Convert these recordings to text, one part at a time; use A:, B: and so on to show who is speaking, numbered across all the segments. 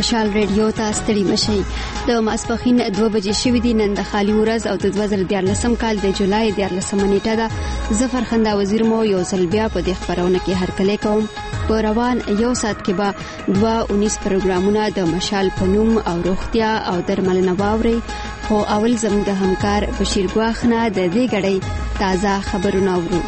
A: مشال ریډیو ته ستړي مشي. د ماسپخین 2 بجې شوې دي. نن د خالي ورځ او د 2014 کال د جولای 14 نیټه ده. ظفر خندا وزیر مو یو ځل بیا په دې خبرونه کې هرکلی کوم. په روان یو ساعت کې به 219 پروګرامونه د مشال په نوم او روغتیا او درملنه واوري. خو اول زموږ د همکار بشیر ګواخنه د دې غړي تازه خبرونه اورو.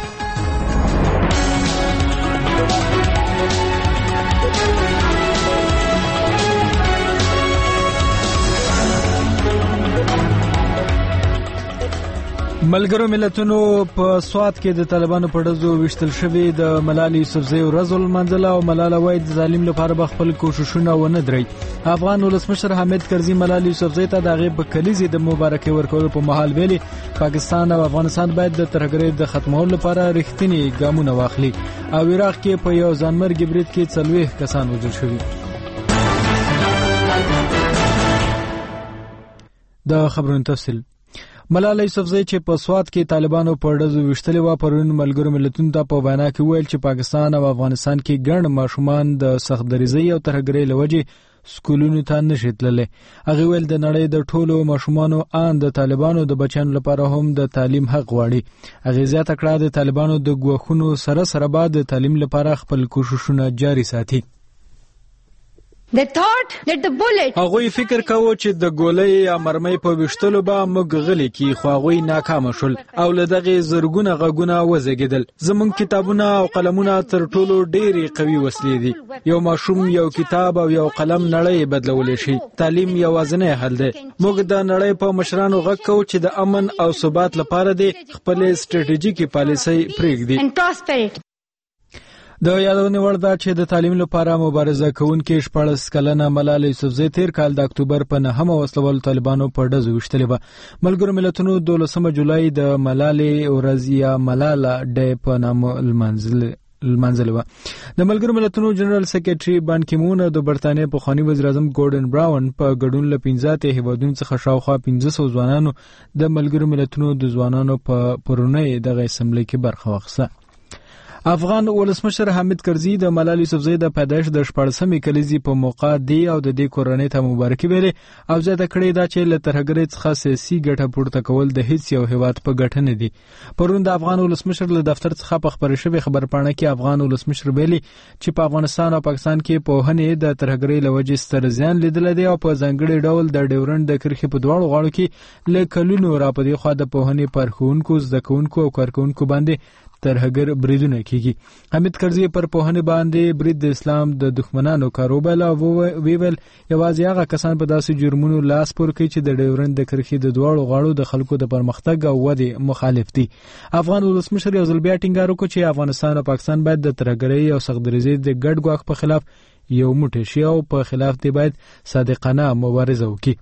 B: ملګرو ملتونو په سوات کې د طالبانو په ډزو وشتل شوی د ملالۍ یوسفزۍ ورځ ولمانځله او ملاله وایي د ظالم لپاره به خپل کوششونه ونه درېږي. افغان ولسمشر حامد کرزي ملالۍ یوسفزۍ ته د هغې په کلیزې د مبارکۍ ورکولو په مهال ویلي پاکستان او افغانستان باید د ترهګرۍ د ختمولو لپاره رښتینې ګامونه واخلي. او عراق کې په یو ځانمرګي برید کې 40 کسان وژل شوي. د خبرونو تفصیل. ملالۍ یوسفزۍ چې په سوات کې طالبانو په ډزو وشتلې و پرون ملګرو ملتونو ته په وینا کې ویل چې پاکستان او افغانستان کې ګڼ ماشومان د سخت دریځۍ او ترهګرۍ له وجې سکولونو ته نشي تللی. هغه ویل د نړۍ د ټولو ماشومانو ان د طالبانو د بچیانو لپاره هم د تعلیم حق غواړي. هغه زیاته کړه د طالبانو د ګواښونو سره سره به د تعلیم لپاره خپل کوششونه جاري ساتي. هغوی فکر کاوه چې د ګولۍ یا مرمۍ په وشتلو به موږ غلي کی خو هغوی ناکام شول او له دغه زرګونه غږونه وزګیدل. زمونږ کتابونه او قلمونه تر ټولو ډېری قوي وسلې دي. یو ماشوم یو کتاب او یو قلم نړۍ بدلولی شي. تعلیم یوازینی حل دی. موږ د نړۍ په مشرانو غږ کوو چې د امن او ثبات لپاره د خپل سټریټیژیکي پالیسۍ پرېږدي. د یادونې وړ ده چې د تعلیم لپاره مبارزه کوونکې 14 کلنه ملالۍ یوسفزۍ تیر کال د اکتوبر په 9 وسلوال طالبانو په ډزو وشتلې وه. ملګرو ملتونو 12 جولای د ملالۍ ورځ یا ملاله ډے په نامه لمانځلې وه. د ملګرو ملتونو جنرال سیکریټري بان کی مون او د برتانیې پخواني وزیر اعظم ګورډن براون په ګډون له 15 هیوادونو څخه شاوخوا 1500 ځوانانو د ملګرو ملتونو د ځوانانو په پرونۍ دغه اسمبلی کې برخه واخیسته. افغان ولسمشر حامد کرزي د ملالۍ یوسفزۍ د پیدایش د 14مې کلیزې په موقع دی او د دې کورنۍ ته مبارکي ویلې او زیاته کړې ده چې له ترهګرۍ څخه سیاسي ګټه پورته کول د هیڅ یو هیواد په ګټه نه دي. پرون د افغان ولسمشر له دفتر څخه په خبرې شوې خبرپاڼه کې افغان ولسمشر ویلي چې په افغانستان او پاکستان کې پوهنې د ترهګرۍ له وجې ستر زیان لیدلی دی او په ځانګړي ډول د ډیورنډ د کرښې په دواړو غاړو کې له کلونو راپدې خوا د پوهنې پر ښوونکو زده کوونکو او کارکوونکو باندې ترهګر بریدونه کیږي. حامد کرزي پر پوهنې باندې برید د اسلام د دښمنانو کاروبل او ویول یوازې هغه کسان په داسې جرمونو لاس پور کوي چې د ډیورنډ د کرښې د دواړو غاړو د خلکو د پرمختګ او ودې مخالف دي. افغان ولسمشر یو ځل بیا ټینګار وکړ چې افغانستان او پاکستان باید د ترهګرۍ او سختدریځۍ د ګډ ګواښ په خلاف یو موټی شي او په خلاف دی باید صادقانه مبارزه وکړي.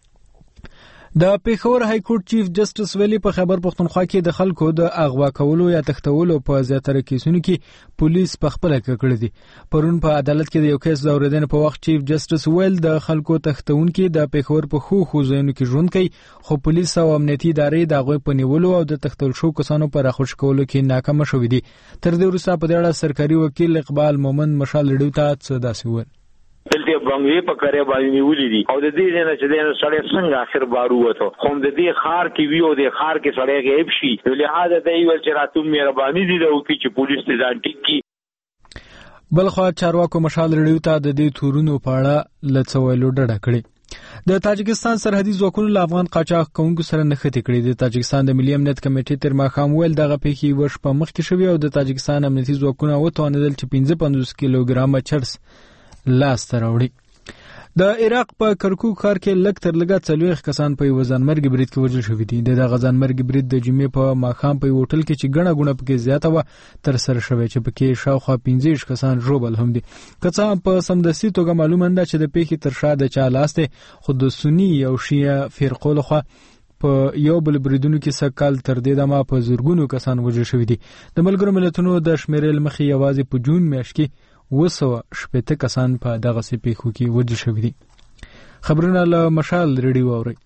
B: د پیښور های کورټ چیف جسټس ویلي په خیبر پښتونخوا کې د خلکو د اغوا کولو یا تښتولو په زیاتره کیسونو کې پولیس په خپله کړی دي. پرون په عدالت کې د یو کیس د اورېدنې په وخت چیف جسټس ویل د خلکو تښتونکي د پیښور په ښو ځایونو کې ژوند کوي خو پولیس او امنیتي ادارې د هغوی په نیولو او د تښتول شوو کسانو په راخوش کولو کې ناکامه شوي دي. تر دې وروسته په دې اړه سرکاري وکیل اقبال مومند مشال ریډیو ته څه داسې وویل.
C: دلته بنګوي په کاري باندې نیولې دي او د دې نه چې د سړی څنګه اخر بارو وته خو د دې خار کې ویو د خار کې سړی غیب شي لہذا د یو چې راتوم مهرباني دي او چې پولیس دې ځان ټیک کی.
B: بلخوا چارواکو مشال ریډیو ته د دې تورونو په اړه لڅویلو ډډه کړې. د تاجکستان سرحدي ځواکونو له افغان قاچاق کوونکو سره نښتې کړې. د تاجکستان د ملي امنیت کمیټې تر ماښام ویل دغه پیښې وش په مخ کې شوې او د تاجکستان امنیتي ځواکونه وتوانېدل چې 55 کیلوګرامه چرس لاس ته راوړي. د عراق په کرکوک ښار کې لږ تر لږه 40 کسان په یو ځانمرګي برید کې وژل شوي دي. د دغه ځانمرګي برید د جمعې په ماښام په یو هوټل کې چې ګڼه ګوڼه پکې زیاته وه ترسره شوی چې پکې شاوخوا 15 کسان ژوبل هم دي. که څه په سمدستي توګه معلومه ده چې د پیښې تر شا د چا لاس دی خو د سني او شیعه فرقو لخوا په یو بل بریدونو کې سکهال تر دې دمه په زرګونو کسان وژل شوي دي. د ملګرو ملتونو د شمیرې له مخې یوازې په جون میاشت کې 260 کسان په دغه پیښو کې وژل شوي دي. خبرونه له مشال ریډیو اوري.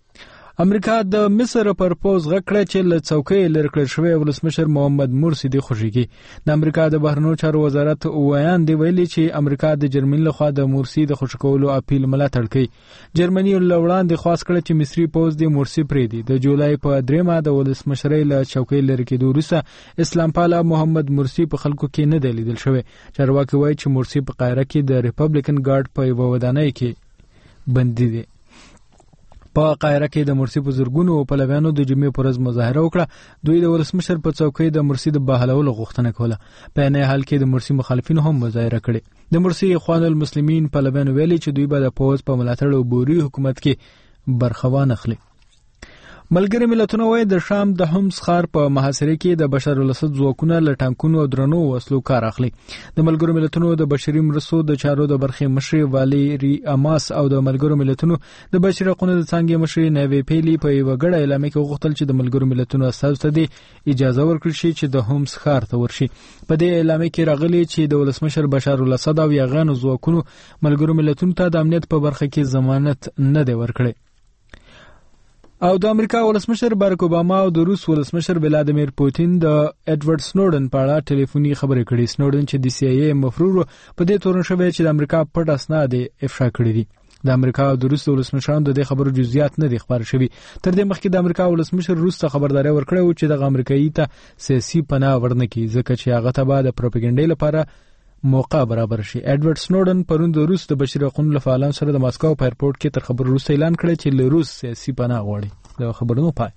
B: امریکا د مصر پر پوز غکړه چې له څوکۍ لري کړل شوی ولسمشر محمد مرسی دی خوشیږي. د امریکا د بهرنیو چارو وزارت وایان دی ویلي چې امریکا د جرمني لخوا د مرسی د خوشکولو اپیل ملاتړ کوي. جرمني لوړان د خاص کړ چې مصری پوز د مرسی پرې دی. د جولای په 3 د ولسمشرۍ له څوکۍ لري کېدو وروسته اسلام پاله محمد مرسی په خلکو کې نه دی لیدل شوی. چارواکي وایي چې مرسی په قاهره کې د ریپبلیکن ګارد په یو ودانۍ کې بندي دی. په قاهره کې د مرسی په زورګونو پلویانو د جمعې پر ورځ مظاهره وکړه. دوی د ولسمشر په څوکۍ د مرسی د بحالولو غوښتنه کوله. په نه حال کې د مرسی مخالفین هم مظاهره کړې. د مرسی اخوان المسلمین پلویانو ویلي چې دوی به د پوز په ملاتړ او بوري حکومت کې برخه وانخلي. ملګری ملتونه وایي د شام د حمص ښار په محاصره کې د بشر الاسد ځواکونه له ټانکونو او درنو وسلو کار اخلي. د ملګرو ملتونو د بشري مرستو د چارو د برخې مشر واليري اماس او د ملګرو ملتونو د بشري حقوقو د څنګه مشر نوي پیلي په یو غړ اعلان کې غوښتل چې د ملګرو ملتونو اساس ته اجازه ورکړي شي چې د حمص ښار ته ورشي. په دې اعلان کې راغلي چې د ولسمشر بشار الاسد او یغانو ځواکونو ملګرو ملتونو ته د امنیت په برخه کې ضمانت نه دی ورکړي. او د امریکا ولسمشر باراک اوباما او د روس ولسمشر ولادیمیر پوتین د ایډورډ سنوډن په اړه ټلیفوني خبرې کړې. سنوډن چې د CIA مفرور په دې تورن شوی چې د امریکا پټ اسناد افشا کړی دي. د امریکا او د روس ولسمشرانو د دې خبرو جزئیات نه دي خبر شوي. تر دې مخکې د امریکا ولسمشر روس ته خبرداري ورکړه چې د امریکایي ته سیاسي پناه ورنکړي ځکه چې هغه ته د پروپاګاندا لپاره موقع برابر شي. ایډورډ سنوډن پرون د روس د بشري حقوقو له فعالانو سره د ماسکو په ایرپورټ کې تر خبرو وروسته اعلان کړی چې له روس سیاسي پناه غواړي. د خبرونو پای.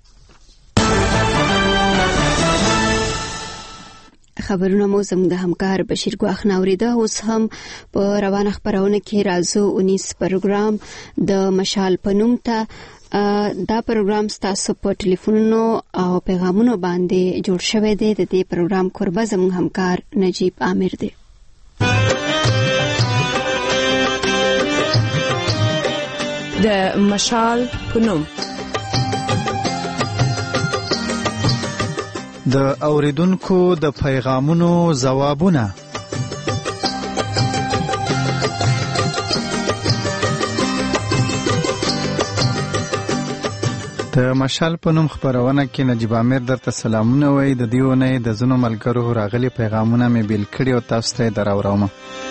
A: خبرونه مو زموږ د همکار بشیر ګواخ ناوریده. اوس هم په روانه خبرونه کې رازو 19 پروګرام د مشال پنوم ته دا پروګرام ستاسو په ټلیفونونو او پیغامونو باندې جوړ شوی دی. د دې پروګرام کوربه زموږ همکار نجیب عامر دی.
D: د مشال پنوم
E: د اوریدونکو د پیغامونو ځوابونه. د مشال پنوم خبرونه کې نجیب عامر درته سلامونه وایي. د دیونه د زونو ملګرو راغلي پیغامونه مې بیل کړي او تاسو ته دراوړم.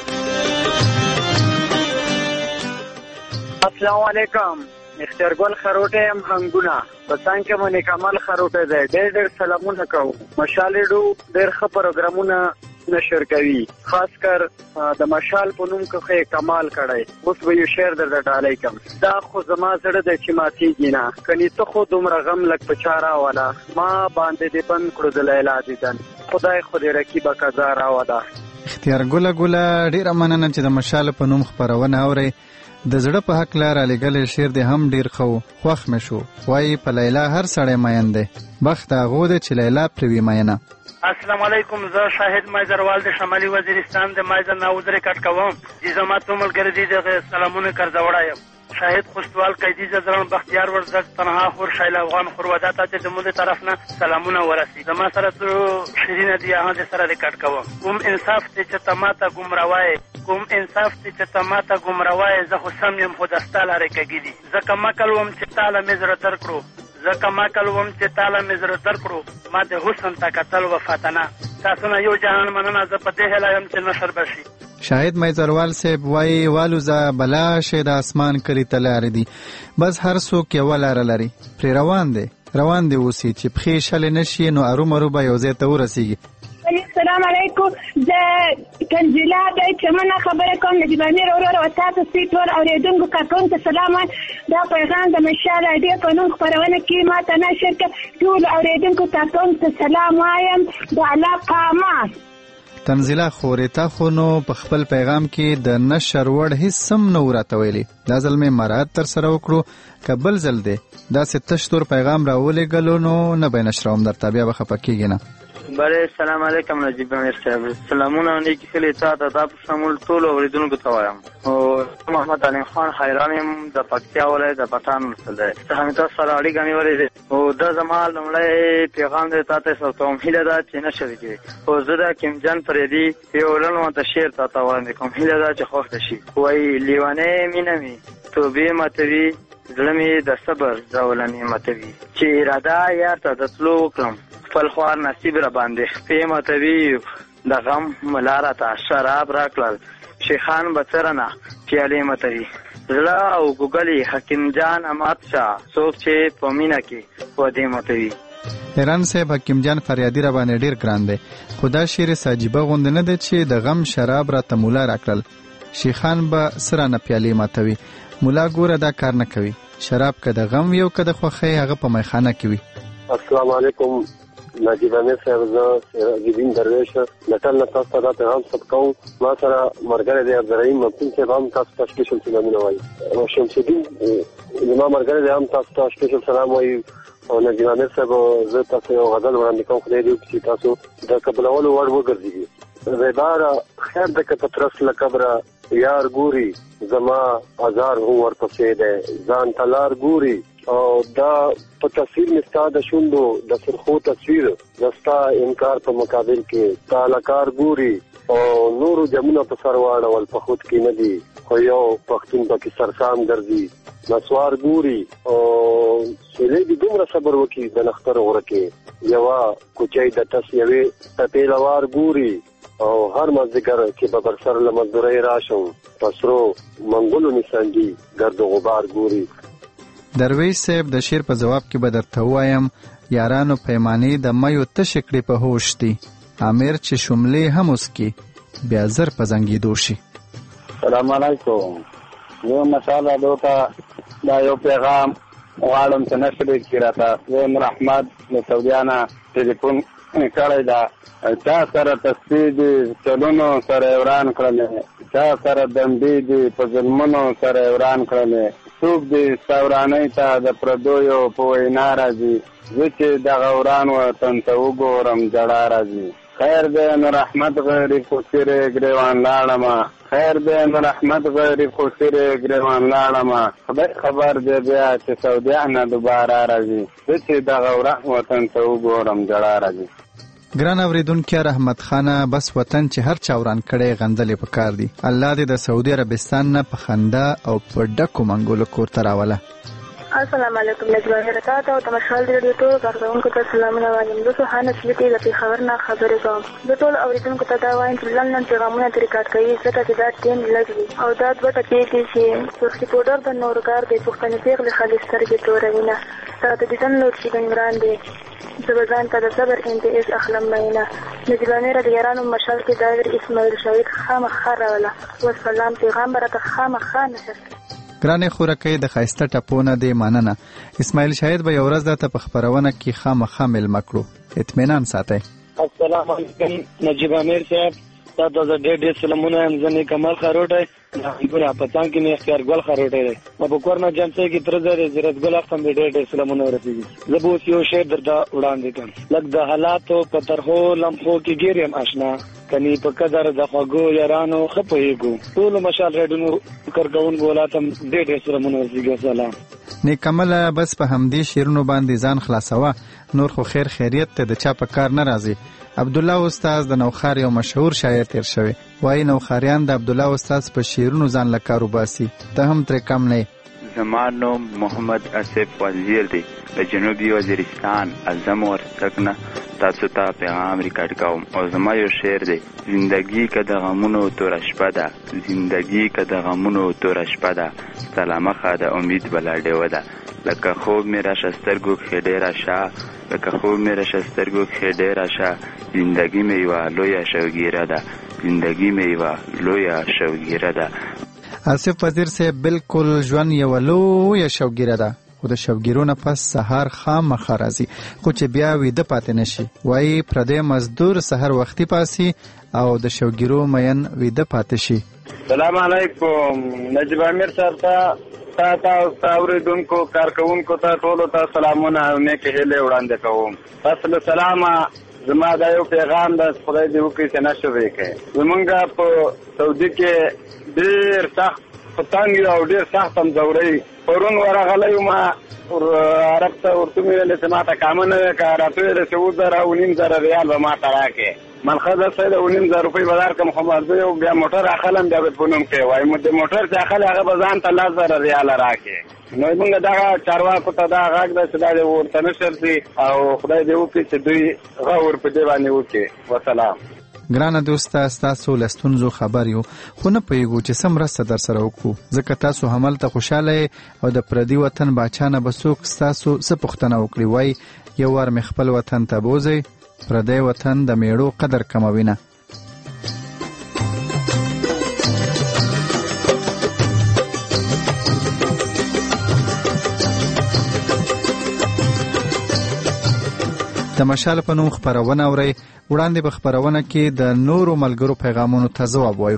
F: السلام علیکم. اختیار ګل خروټه هم هنګونه په څنګه مونږ کمال خروټه ده. ډېر سلامونه کوم. مشال ډو ډېر ښه پروګرامونه نشر کوي. خاص کر د مشال په نوم کې کمال کړی. اوس به یو شعر درته ډالۍ کوم. دا خو زما زړه د چې ماتېږي نه کني ته خو دومره غم لګ په چاره والا ما باندې دې بند کړو د لیلا دیدن خدای خو دې رقیبه قضا راولا.
E: اختیار ګل ډېره مننه چې د مشال په نوم خبرونه اوري. د زړه په حق لار لګل شعر دې هم ډیر خو خوښ مې شو. وایي په لیلا هر سړی مین دی بخت هغه د چې لیلا پروي مینه.
G: السلام علیکم. زه شاهد مایزروال د شمالي وزیرستان د مایزر ناوزر کټ کوم. چې زما ته ملګری دي د سلامونه کرځوړایم. شاهد خوشتوال قیدی زران بختیار ورزد تنها خور شایل افغان خورواده ته چې د مونږ طرف نه سلامونه ورسي. زما سره تو شیرین دی هغه د سره کټ کوم. کوم انصاف ته چې تماته ګمراوای کوم انصاف ته چې تماته ګمراوای زه خو سم يم خو دستاله رکګی زکه مکل وم چې تعالی مزر تر کړو زکه مکل وم چې تعالی مزر تر کړو ما د حسن تا قتل وفاتنا. تاسو نه یو جهان مننه زه په دې هلایم چې نشر بشي.
E: شاهد مایزروال صاحب وایي والوزه بلا شه د اسمان کلی تلار دي بس هر څوک یو لار لري پر روان دي اوسې چې پخې شل نشي نو ارومرو به یو ځای ته ورسیږي.
H: السلام علیکم. د کنجلا د چمنه خبره کوم نجیب امیر اورور او تاسو سیټور اوریدونکو کاکون ته سلام. دا پیغام د مشال اډي قانون خبرونه کې ما ته نشر ک ټول اوریدونکو کاکون ته سلام وایم. د علاقه ما
E: تنزیلا خوريتا خونو په خپل پیغام کې د نشر وړ هیڅ سم نه ورته ویلي. دا ځل مې مراد تر سره وکړو کبل ځل دی دا 7 پیغام راولې غلو نو نه به نشروم درته بیا به خپکیږي نه.
F: بله السلام علیکم نجیب امیر صاحب. سلامونه نیکی خلی تا ته په شمول ټول اوریدونکو ته وایم. او محمد علي خان حیران يم د پکتیا ولایت د پټان ولسوالۍ ته هم تاسو سره اړیکه نیولې او د زمال لمړی پیغام دی تاسو سره ته هیله ده چې نشوي کېږي. او زه د کیم جان فریدي یو لنو ته شعر ته وړاندې کوم. هیله ده چې خوښ شي. وایي لیوانه مینه می توبې ماتوي زړه مې د صبر زولنې ماتوي چې اراده یار ته د تلو وکړم خپل خوار نصیب را باندې خپې ماتوي د غم ملاره ته شراب راکړل شیخان به څرنه پیالې ماتوي زړه او ګوګلې حکیم جان امات شاه څوک چې په مینه کې ودې ماتوي.
E: ایران صاحب حکیم جان فریادي را باندې ډیر ګران دی خو دا شعر ساجیبه غوندې نه دی چې د غم شراب راته مولا راکړل شیخان به سرانه پیالې ماتوي. مولا ګوره دا کار نه کوي شراب که د غم یو که د خوښۍ هغه په میخانه کې وي.
I: السلام علیکم نجیب امیر صاحب زه سراجالدین درویش لټل نه تاسو ته دا پیغام ثبت کوم ما سره ملګری دی عبدالرحیم مبتین صاحب هم تاسو ته سپیشل سلامونه وایي او شمس الدین زما ملګری دی هم تاسو ته سپیشل سلام وایي او نجیب امیر صاحب زه تاسو یو غزل وړاندې کوم خدای دې وکړي چې تاسو د قبلولو وړ وګرځېږي. زیباره خیر ده که پترس له قبره یار ګوري زما هزار هو ورپسې دی ځان ته لار ګوري او دا په تصویر مې ستا د شونډو د سرخو تصویر د ستا انکار په مقابل کې تالکار ګوري او نورو جمونه په سر واړول په خود کې نه دي خو یو پښتون پکې سرسام ګرځي نسوار ګوري او سیلې دې دومره صبر وکړي د نختر غوره کې یوه کوچۍ د تس یوې تپې لوار ګوري او هر مازدیګر چې به بر سر له مزدورۍ راشم په سرو منګلو نسانګي ګرد و غبار ګوري.
E: درویش صاحب د شعر په جواب کې به درته ووایم یارانو پیمانې د میو تشې کړې په هوش دي امیر چې شملې هم اوس کې بیا زر په زنګېدو شي.
J: سلام علیکم زه مشال راډیو دا یو پیغام غواړم چې نشر کړي راته زه نور احمد د سعودیانه ټلیفون کړی دا چا سره تصفیې دي چلونو سره وران کړلې چا سره دمبې دي په ظلمونو سره وران کړلې څوک دې ستا ورانۍ ته د پردیو په وینا راځي زه چې دغه وران وطن ته وګورم جړا راځي. خیر دی نور احمد غریب خو سیرې ګریوان لاړمه خیر دی نور احمد غریب خو سیرې ګریوان لاړمه خدای خبر دی بیا چې سعودیانه دوباره راځي زه چې دغه وران وطن ته وګورم جړا راځي.
E: ګران اوریدونکي رحمت خانه بس وطن چې هر چا وران کړی غندلې پکار دي الله دې د سعودي عربستان نه په خندا او په ډکو منګولو کور ته راوله.
K: السلام علیکم نجیب امیر تاسو ته مشال دی ټول کارکونکو ته سلامونه وایم. زه سوهانه سلیتی د پیښور نه خبرې کوم. زه ټول اوریدونکو ته دا وایم چې لنډ پیغامونه ریکارډ کوي ځکه چې دا ټیم لږ وي او دا دوه ټکي دي چې سرخي پوډر د نورګار د پښتنې پیغلې خالي سترګې توروي نه دا د دې نور چې ګنګران دي زبزان ته د صبر امتیاز اخلم مینه. نجیب امیر د یارانو مشال کې دایر اسماعیل شوید خامخا راوله والسلام پیغام راته خامخا نشست.
E: ګرانې خورکۍ د ښایسته ټپونه دې مننه. اسماعیل شاهد به یو ورځ درته په خپرونه کې خامخا میلمه کړو اطمینان ساتئ.
L: السلام علیکم نجیب امیر صاحب تا ته ډېر سلامونه یم. زه نیکمل خروټی ګوره په څنګ کې مې اختیار ګل خروټی دی ما په کور نه جمڅۍ کې تره دی زیرت ګل اخته مې ډېر سلامونه ورسېږي. زه به اوس یو شعر درته وړاندې کړم لږ د حالاتو په ترخو لمحو کې ګیر یم اشنا کني په قدر د خوږو یارانو ښه پوهېږو ټولو مشال ریډیو کارکوونکو ولاتم ډېر سلامونه ورسېږي. سلام.
E: نیکمله بس په همدې شعرونو باندې ځان خلاصوه نور خو خیر خیریت ته د چا په کار نه راځي. عبدالله استاد د نوخار یو مشهور شاعر تیر شوی وایي نوخاریان د عبدالله استاد په شعرونو ځان له کار وباسي ته هم ترې کم نه.
M: زما نوم محمد اسف وزیر دی د جنوبي وزیرستان اعظم ورسکنه تاسو ته پیغام ریکارډ کوم او زما یو شعر دی زندگی که د غمونو توره شپه ده زندگی که د غمونو توره شپه ده سلامخه د امید بلا ډیوه ده لکه خوب مې راشه سترګو کښې ډېره شه لکه خوب مې راشه سترګو کښې ډېره شه زندگی مې یوه لویه شوګیره ده زندگی مې یوه لویه شوګیره ده.
E: آصف وزیر صاحب بالکل ژوند یوه لویه شوګیره ده خو د شوګیرو نه پس سهار خامخا راځي خو چې بیا ویده پاتې نشي. وایي پردی مزدور سحر وختي پاسي او د شوګیرو مین ویده پاتې شي.
J: سلام علیکم نجیب امیر صاحب تا اوریدونکو کارکوونکو ته ټولو ته سلامونه او نیکې هیلې وړاندې کوم. پس له سلامه زما دا یو پیغام ده خدای دې وکړي چې نشر یې کړي. زمونږ په سعودي کې ډېر سخت پتنګ او ډېر سخت همزورۍ پرون ورغلی وم عرب ته ورته مې ویلې چې ما ته کامه نه وی که راته ویلې چې 2000 ریال به ما ته راکړې منخه د 9,500 روپۍ بازار کوم خو مرزه یو بیا موټر اخلم بیا په نوم کې وای مو د موټر چې اخلي هغه بزان ته 10,000 ریال راکې نو موږ دا چارواکو ته دا غاګ د سړي ورته نشرتي او خدای دې وکړي چې دوی غور په دی باندې وکړي وسلام.
E: ګرانه دوسته تاسو لستونزو خبر یو خو نه پېګو چې سم راسته در سره وکړو ځکه تاسو حمل ته خوشاله او د پردي وطن باچانه بسوک تاسو څه پښتنه وکړي وای یو ور مخ خپل وطن ته بوزي پردی وطن د میړو قدر کموینه. د مشال په نوم خبرونه اوري وړاندې په خبرونه کې د نورو ملګرو پیغامونو ته ځواب وایو.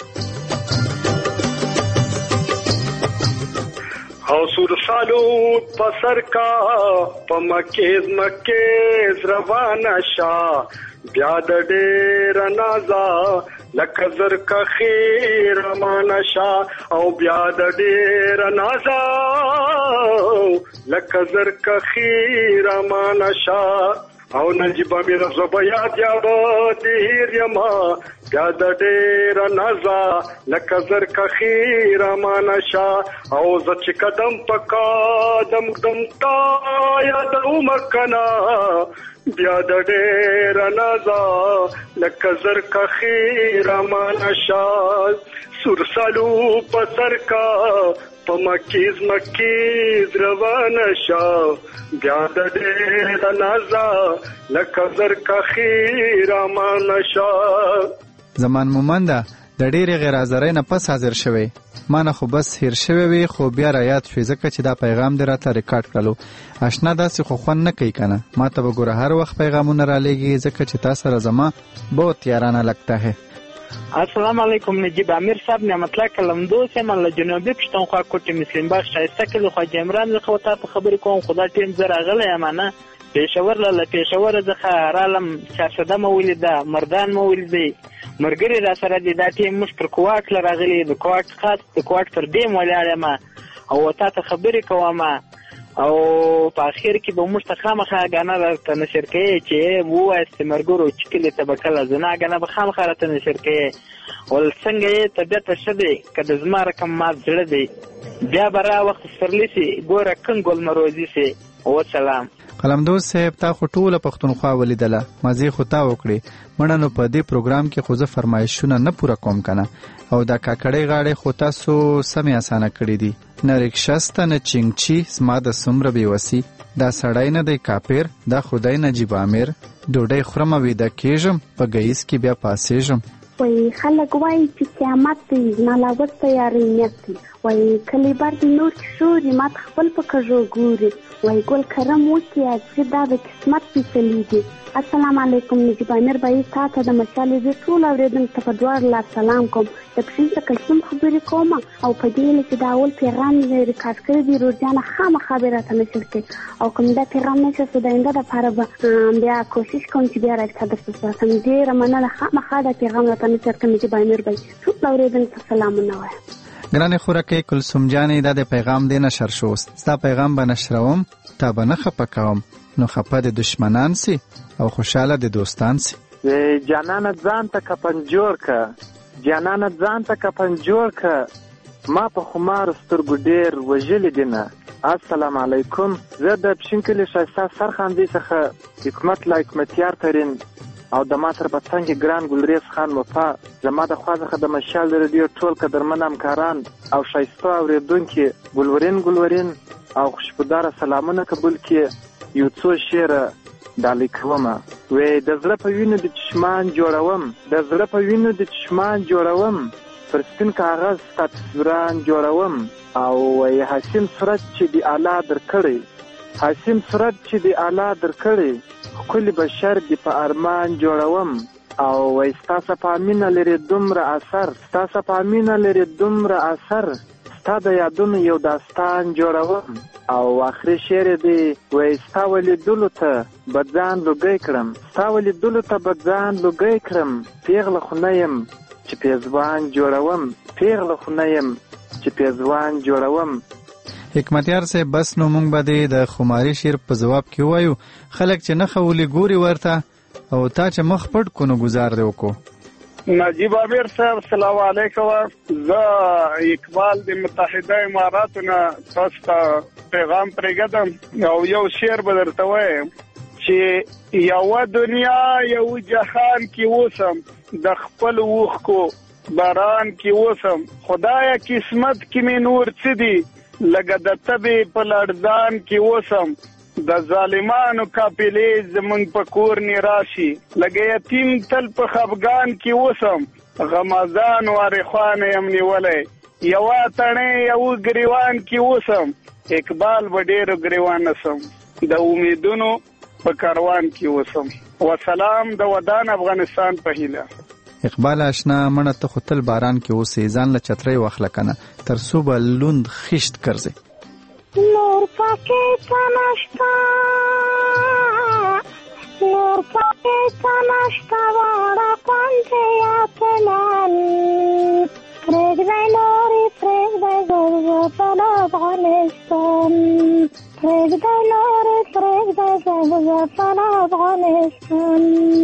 N: او سور سالو پسر کا پمکیز مکیز روانه شا بیا د ډېر نازا لکه زر کا خیر روانه شا او بیا د ډېر نازا لکه زر کا خیر روانه شا او نجیبا مې رب یاد یاد دیر یما بیا د ډېر نازا لکه زر کا خیر روانه شا او زه چې قدم پکا دم دم تا یادو مکنا بیا د ډېر نازا لکه زر کا خیر روانه شا سور سالو پسر کا پمکیز مکیز روانه شا بیا د ډېر نازا لکه زر کا خیر روانه شا.
E: زمان مومنده د ډېرې غیر حاضرۍ نه پس حاضر شوی ما نه خو بس هیر شوی وي خو بیا را یاد شوی ځکه چې دا پیغام دې راته ریکارډ کړلو اشنا داسې خو خوند نه کوي کنه ما ته به ګوره هر وخت پیغامونه را لیږي ځکه چې تا سره زما بہت یارانه لگتا ہے.
O: السلام علیکم نجیب امیر صاحب نعمت الله کلمدو سم له جنوبي پښتونخوا کوټه مسلم باغ شایسته کله خو جمران له خو ته خبرې کوم خدا ټیم زره غلې امانه پېښور له پېښور څخه رالم شاشده مولید مردان مولید مرګري را سره د ټیم مشتر کوټ لراغلي د کوټ خاص د کوټ پر دې مولاله ما او ته خبرې کوم او په اخر کې به موږ ته خامخا غاڼه راته نشر کوي چې وو استمرګورو چې کله تبکله زنا غاڼه به خامخا راته نشر کوي ول څنګه طبيعت شدي کله زما رقم ما زړه دی بیا برا وخت سرلیسي ګوره کنګول مروزي سي او سلام.
E: قلمدوز صاحب تا خو ټوله پښتونخوا ولیدله مزي خو تا وکړي مړنو په دې پروګرام کې خو زه فرمایشونه نه پوره کوم کنه او دا کاکړې غاړې خو تاسو سمې اسانه کړې دي نه رکشسته نه چنګچی سما د سمره بیوسی دا سړی نه دی کاپیر دا خدای نجیب امیر ډوډۍ خورم ویده کېږم په ګیس کې بیا پاسېږم.
P: وای خلک وای چې قیامت دی ملاوت تیارې نیت دی وای کلی بار دی نور شوري مات خپل په کژو ګوري وای ګل کرم وکي چې دا د قسمت پیڅلې دي. السلام علیکم نجیب امیر بای تاسو د مشالې د ټول اوریدونکو ته په دوار لا سلام کوم د پښتو کلسم خبرې کوم او په دې لکه دا اول پیغام یې ریکارډ کړی دی روزانه خامہ خبره ته نشر کوي او کوم دا پیغام نشه سوداینده د لپاره بیا کوشش کوم چې بیا راځي تاسو سم دې رمنه خامہ دا پیغام ته نشر کوي نجیب امیر بای ټول اوریدونکو ته سلامونه وایم.
E: ګرانې خورکې کلثوم جانې دا د پیغام دې نشر شوست ستا پیغام به نشروم تا به نه خپه کوم نو خپه د دشمنان سي او خوشاله د دوستان سي.
O: جانانه ځان ته کپن جوړ کا جانانه ځان ته کپن جوړ کا ما په خمار سترګو ډېر وژلې دینه. السلام علیکم زه د پښینکلي شایسته سرخاندې څخه حکمت لا حکمتیار ترین او د ما تر بڅنګ ګران ګلریز خان وفا زما د خوازخه د مشال رادیو ټول قدرمن همکاران او شایسته اوریدونکو ګلورین او خوشبودار سلامونه قبول کړي یو څو شعر دالې کوم وې د زړه په وینو د چشمان جوړوم د زړه په وینو د چشمان جوړوم پر سپین کاغذ تصویران جوړوم او حسین صورت چې دی اعلی درکړي حسین صورت چې دی اعلی درکړي خپل بشر دی په ارمان جوړوم او ستاسو په امینه لري دومره اثر ستاسو په امینه لري دومره اثر ستا د یادونو یو داستان جوړوم او اخري شعر دی ستا ولیدلو ته بدځان لوګی کړم ستا ولیدلو ته بدځان لوګی کړم پیغله خو نه یم چې پیزوان جوړوم پیغله خو نه یم چې پیزوان جوړوم.
E: حکمتیار سے بس نو مونږ به د خماري شعر په جواب کې وایو خلک چې نه خولي ګوري ورته او تا چې مخ پټ کو نو گزار دی وکړو.
Q: نجیب امیر صاحب السلام علیکم. زه اقبال د متحده اماراتو نه تاسو ته پیغام پرېږدم او یو شعر به درته وایم چې یوه دنیا یو جهان کې اوسم د خپل اوښکو باران کې اوسم خدایه قسمت کې مې نور څه دي لکه د تبې په لړزان کې اوسم د ظالمانو قافلې زمونږ په کور نه راشي لکه یتیم تل په خفګان کې اوسم غمازان وارخوانه یم نیولی یوه تڼۍ یو ګریوان کې اوسم اقبال به ډېرو ګریوانه سم د امیدونو په کاروان کې اوسم. وسلام د ودان افغانستان په هیله.
E: اقبال آشنا مړه ته خو تل باران کې اوسې ځان له چترۍ واخله کنه تر څو به لوند خیشت کرځې.
H: نور پکې څه نشته نور پکې څه نشته واړه پنځه یاتنان پرېږدی نورې پرېږدی زرزفن افغانستان پرېږدی نورې پرېږدی زرزفن افغانستان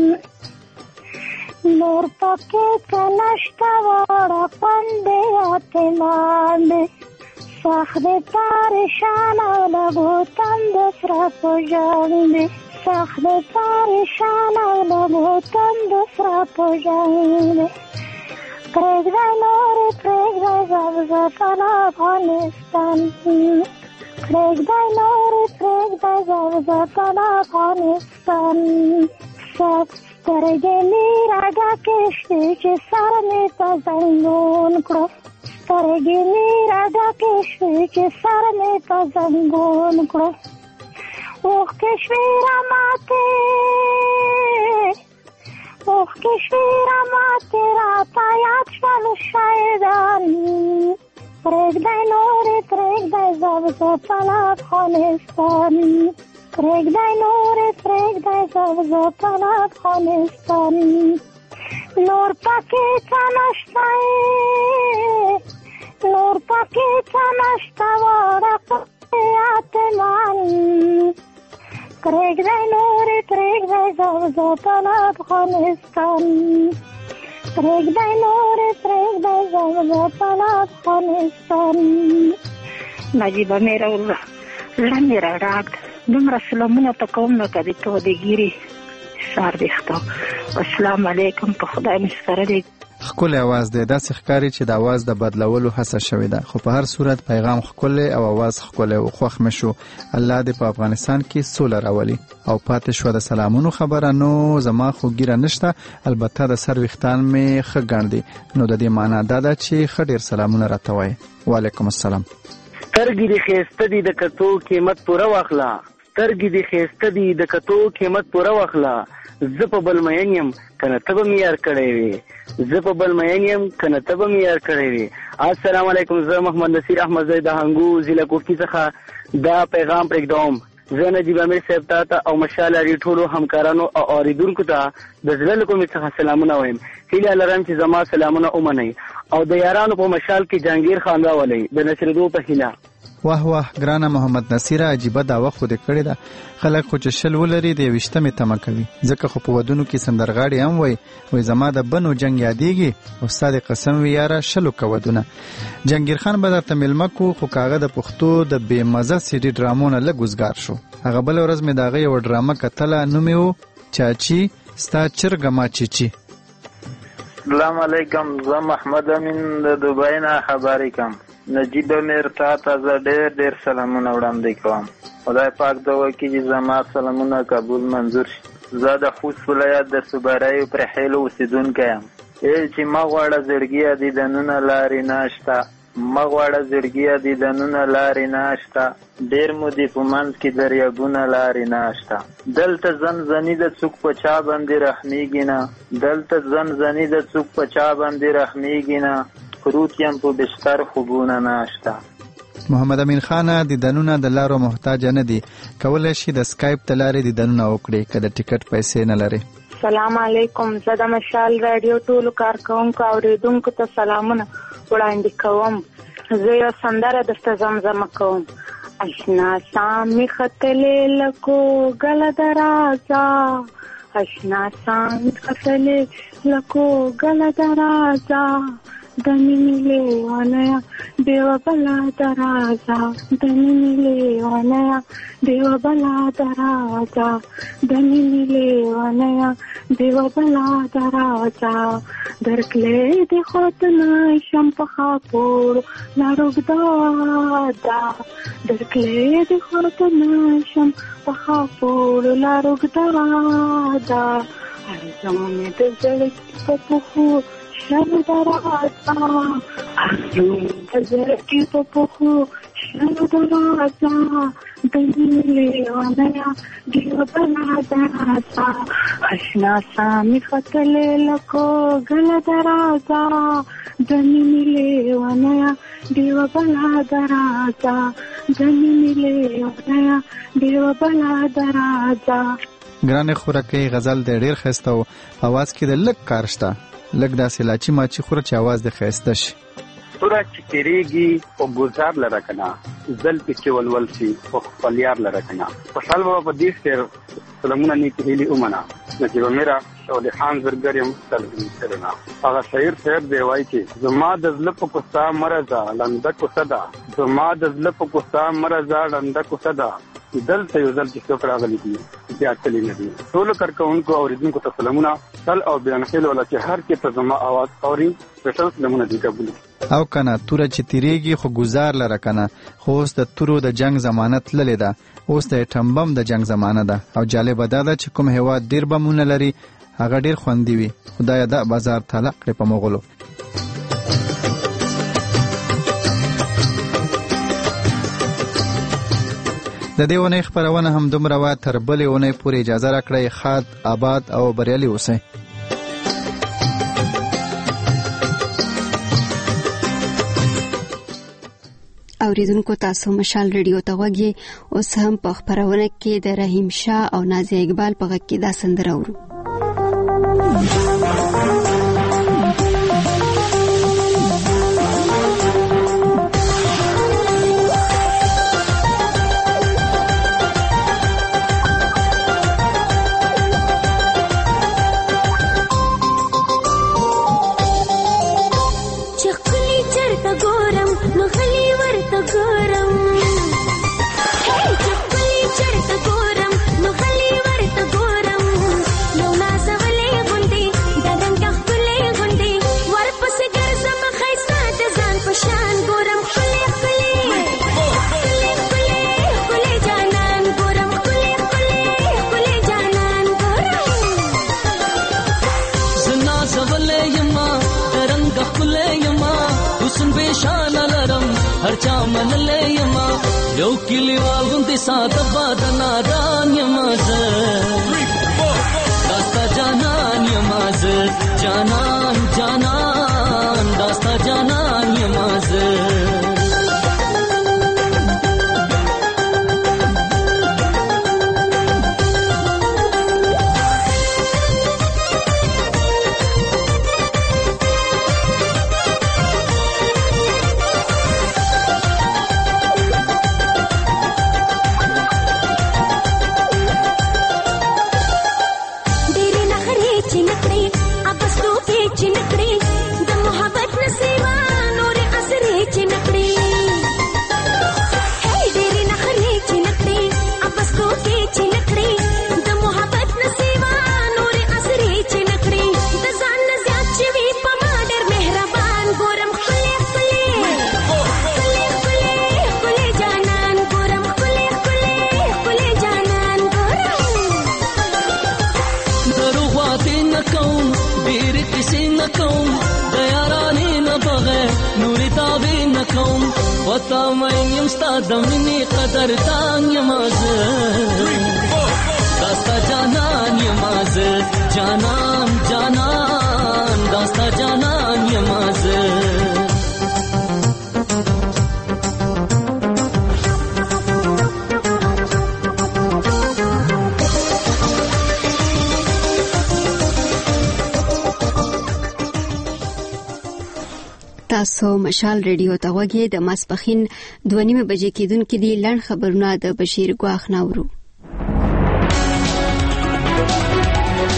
H: نور پکې څه نشته واړه پنځه یاتنان سخت پریشان او لبو تند سره په جنګ دی سخت پریشان او لبو تند سره په جنګ دی پرېږدی نورې پرېږدی زرزفن افغانستان پرېږدی نورې پرېږدی زرزفن افغانستان سترګې مې راډکې شوې چې سر مې په زنګون کړو سترګې مې راډکې شوې چې سر مې په زنګون کړو اوښکې شوې راماتې اوښکې شوې راماتې راته یاد شول شهیدان پرېږدی نورې پرېږدی زرزفن افغانستان پرېږدی نورې پرېږدی زرزفن افغانستان نور پکې څه نشته نور پکې څه نشته واړه پکې یاتمان پرېږدی نورې پرېږدی زرزفن افغانستان پرېږدی نورې پرېږدی زرزفن افغانستان. نجیب امیر زړه مې راډاک دومره سلامونه ته کوم نو که د تودګیري سار دیختو. السلام علیکم په خدای مې سپاره دی.
E: ښکلی اواز دی داسې ښکاري چې د اواز د بدلولو هڅه شوې ده خو په هر صورت پیغام ښکلی او اواز ښکلی او خوښ مې شو. الله دې په افغانستان کې سوله راولي او پاتې شوه د سلامونو خبره نو زما خو ګیره نشته البته د سر ویښتان مې ښه ګڼدي نو د دې معنا دا ده چې ښه ډېر سلامونه راته وایي. وعلیکم السلام.
R: سترګې دې ښایسته دي د کتو قیمت پوره واخله سترګې دې ښایسته دي د کتو قیمت پوره واخله زه په بل مین یم کنه ته به مې یار کړی وې زه په بل مین یم کنه ته به مې یار کړی وې. السلام علیکم. زه محمد نصیر احمدزی د هنګو ضلع کوټکي څخه دا پیغام پرېږدوم. زه نجیب امیر صاحب ته او مشال علی ټولو همکارانو او اوریدونکو ته د زړه له کومې څخه سلامونه وایم. هیله لرم چې زما سلامونه ومنئ او د یارانو په مشال کې جهانګیر خان راولئ د نشرېدو په هیله.
E: واه واه ګرانه محمد نصیره عجیبه دعوه خو دې کړې ده. خلک خو چې شل ولري د 20مې تمه کوي ځکه خو په ودونو کې سندرغاړي هم وای زما د بنو جنګ یادېږي او ستا د قسم وي یاره شلو که ودونه. جهانګیر خان به درته میلمه کو خو کاغه د پښتو د بې مزه سیډي ډرامو نه لږ وزګار شو. هغه بله ورځ مې د هغه یوه ډرامه کتله نوم یې و چاچي ستا چرګه ما چیچي.
S: السلام علیکم. زه محمد امین د دوبۍ نه خبرې کوم. نجیب امیر تا ته زه ډېر ډېر سلامونه وړاندې کوم. خدای پاک دعا وکړي چې زما سلامونه قبول منظور شي. زه د خوست ولایت د صوبریو پر خیلو اوسېدونکی یم. چې مه غواړه زړګیه دیدنونه لارې نشته مه غواړه زړګیه دیدنونه لارې نشته ډېر مو دې په منځ کې دریابونه لارې نشته. دلته زنځني د څوک په چا باندې رحمیږي نه دلته زنځني د څوک په چا باندې رحمیږي نه پروت یم په بستر خوبونه نشته.
E: محمد امین خان دیدنونه د لارو محتاج نه دي کولای شي د سکایپ ته لارې دیدنونه وکړي که د ټیکټ پیسې نه لري.
T: السلام علیکم. زه د مشال رادیو ټولو کارکوونکو اوریدونکو ته سلامونه وړاندې کوم. زه یو سندره درته زمزمه کوم. اشنا سامي ختلې لکو ګل درازا اشنا سان خسلې لکو ګل درازا دنی لیوانیا دیو بلا درازا دنی لیوانیا دیو بلا درازا دنی لیوانیا دیو بلا درازا درکلې د خدنا شم په خاپور لاروګ دا درکلې د خدنا شم په خاپور لاروګ دا ارزمه د زړه په پخو شم درازا ارزمه د زړه په پخو شم درازا دنی لیوانیا دیو بلا درازا اشنا سامي خطلې لکو ګل درازا دنی لیوانیا دیو بلا درازا دنی لیوانیا دیو بلا درازا.
E: ګرانې خورکې غزل د ډېر ښایسته و په اواز کې د لږ کار شته لږ داسې لاچي ماچي خوره چې اواز د ښایسته شي.
J: توره چې تیریږي او ګلزار لره که نه زل پکې ولول شي او خپل یار لره که نه. خوشحال بابا په دې شعر سلامونه نیکې هیلې ومنه. نجیبه میرا شولي خان زرګر یم تلوین سرنا هغه شاعر صاحب دی وایي چې زما د زړه په کوڅه مرزه لنده کوڅه ده زما د زړه په کوڅه مرزه لنده کوڅه ده دلته یو ځل چې څوک راغلي دي بیا تللی نه دي. ټولو کارکوونکو اوریدونکو ته سلامونه. تل او بیانخیل والا چې هر کې ته زما اواز اوري سپیشل سلامونه دي قبول.
E: او کنه توره چې تیریږي خو گزار لره کنه خو اوس د تورو د جنگ زمانه تللې ده اوس د ټمبم د جنگ زمانه ده او جالبه ده چې کوم هیواد ډیر بمونه لري هغه ډیر خوندي وي. خدای دا بازار طلاق کړي په مغولو. د دې ونې خبرونه هم دومره وا تر بلې ونې پورې اجازه راکړئ. خاد آباد او بریالي اوسئ.
A: اوریدونکو تاسو مشال ریډیو ته وګورئ. اوس هم په خبرونه کې د رحیم شاه او نازیه اقبال په غږ کې دا سندره اورو.
U: هرچا من لیما یو کلیوال غوندې ساده بادنا دان یمازه داستا جانان یمازه جانان جانان داستا جانان یمازه وتا مې ستاد منی قدر دان یمازه داستا جانان یمازه جانان جانان داستا جانان یمازه
A: تاسو مشال ریډیو ته وګورئ. د ماسپخین 2:30 بجې کېدونکې دي. لړ خبرونه د بشیر ګواخ ناورو.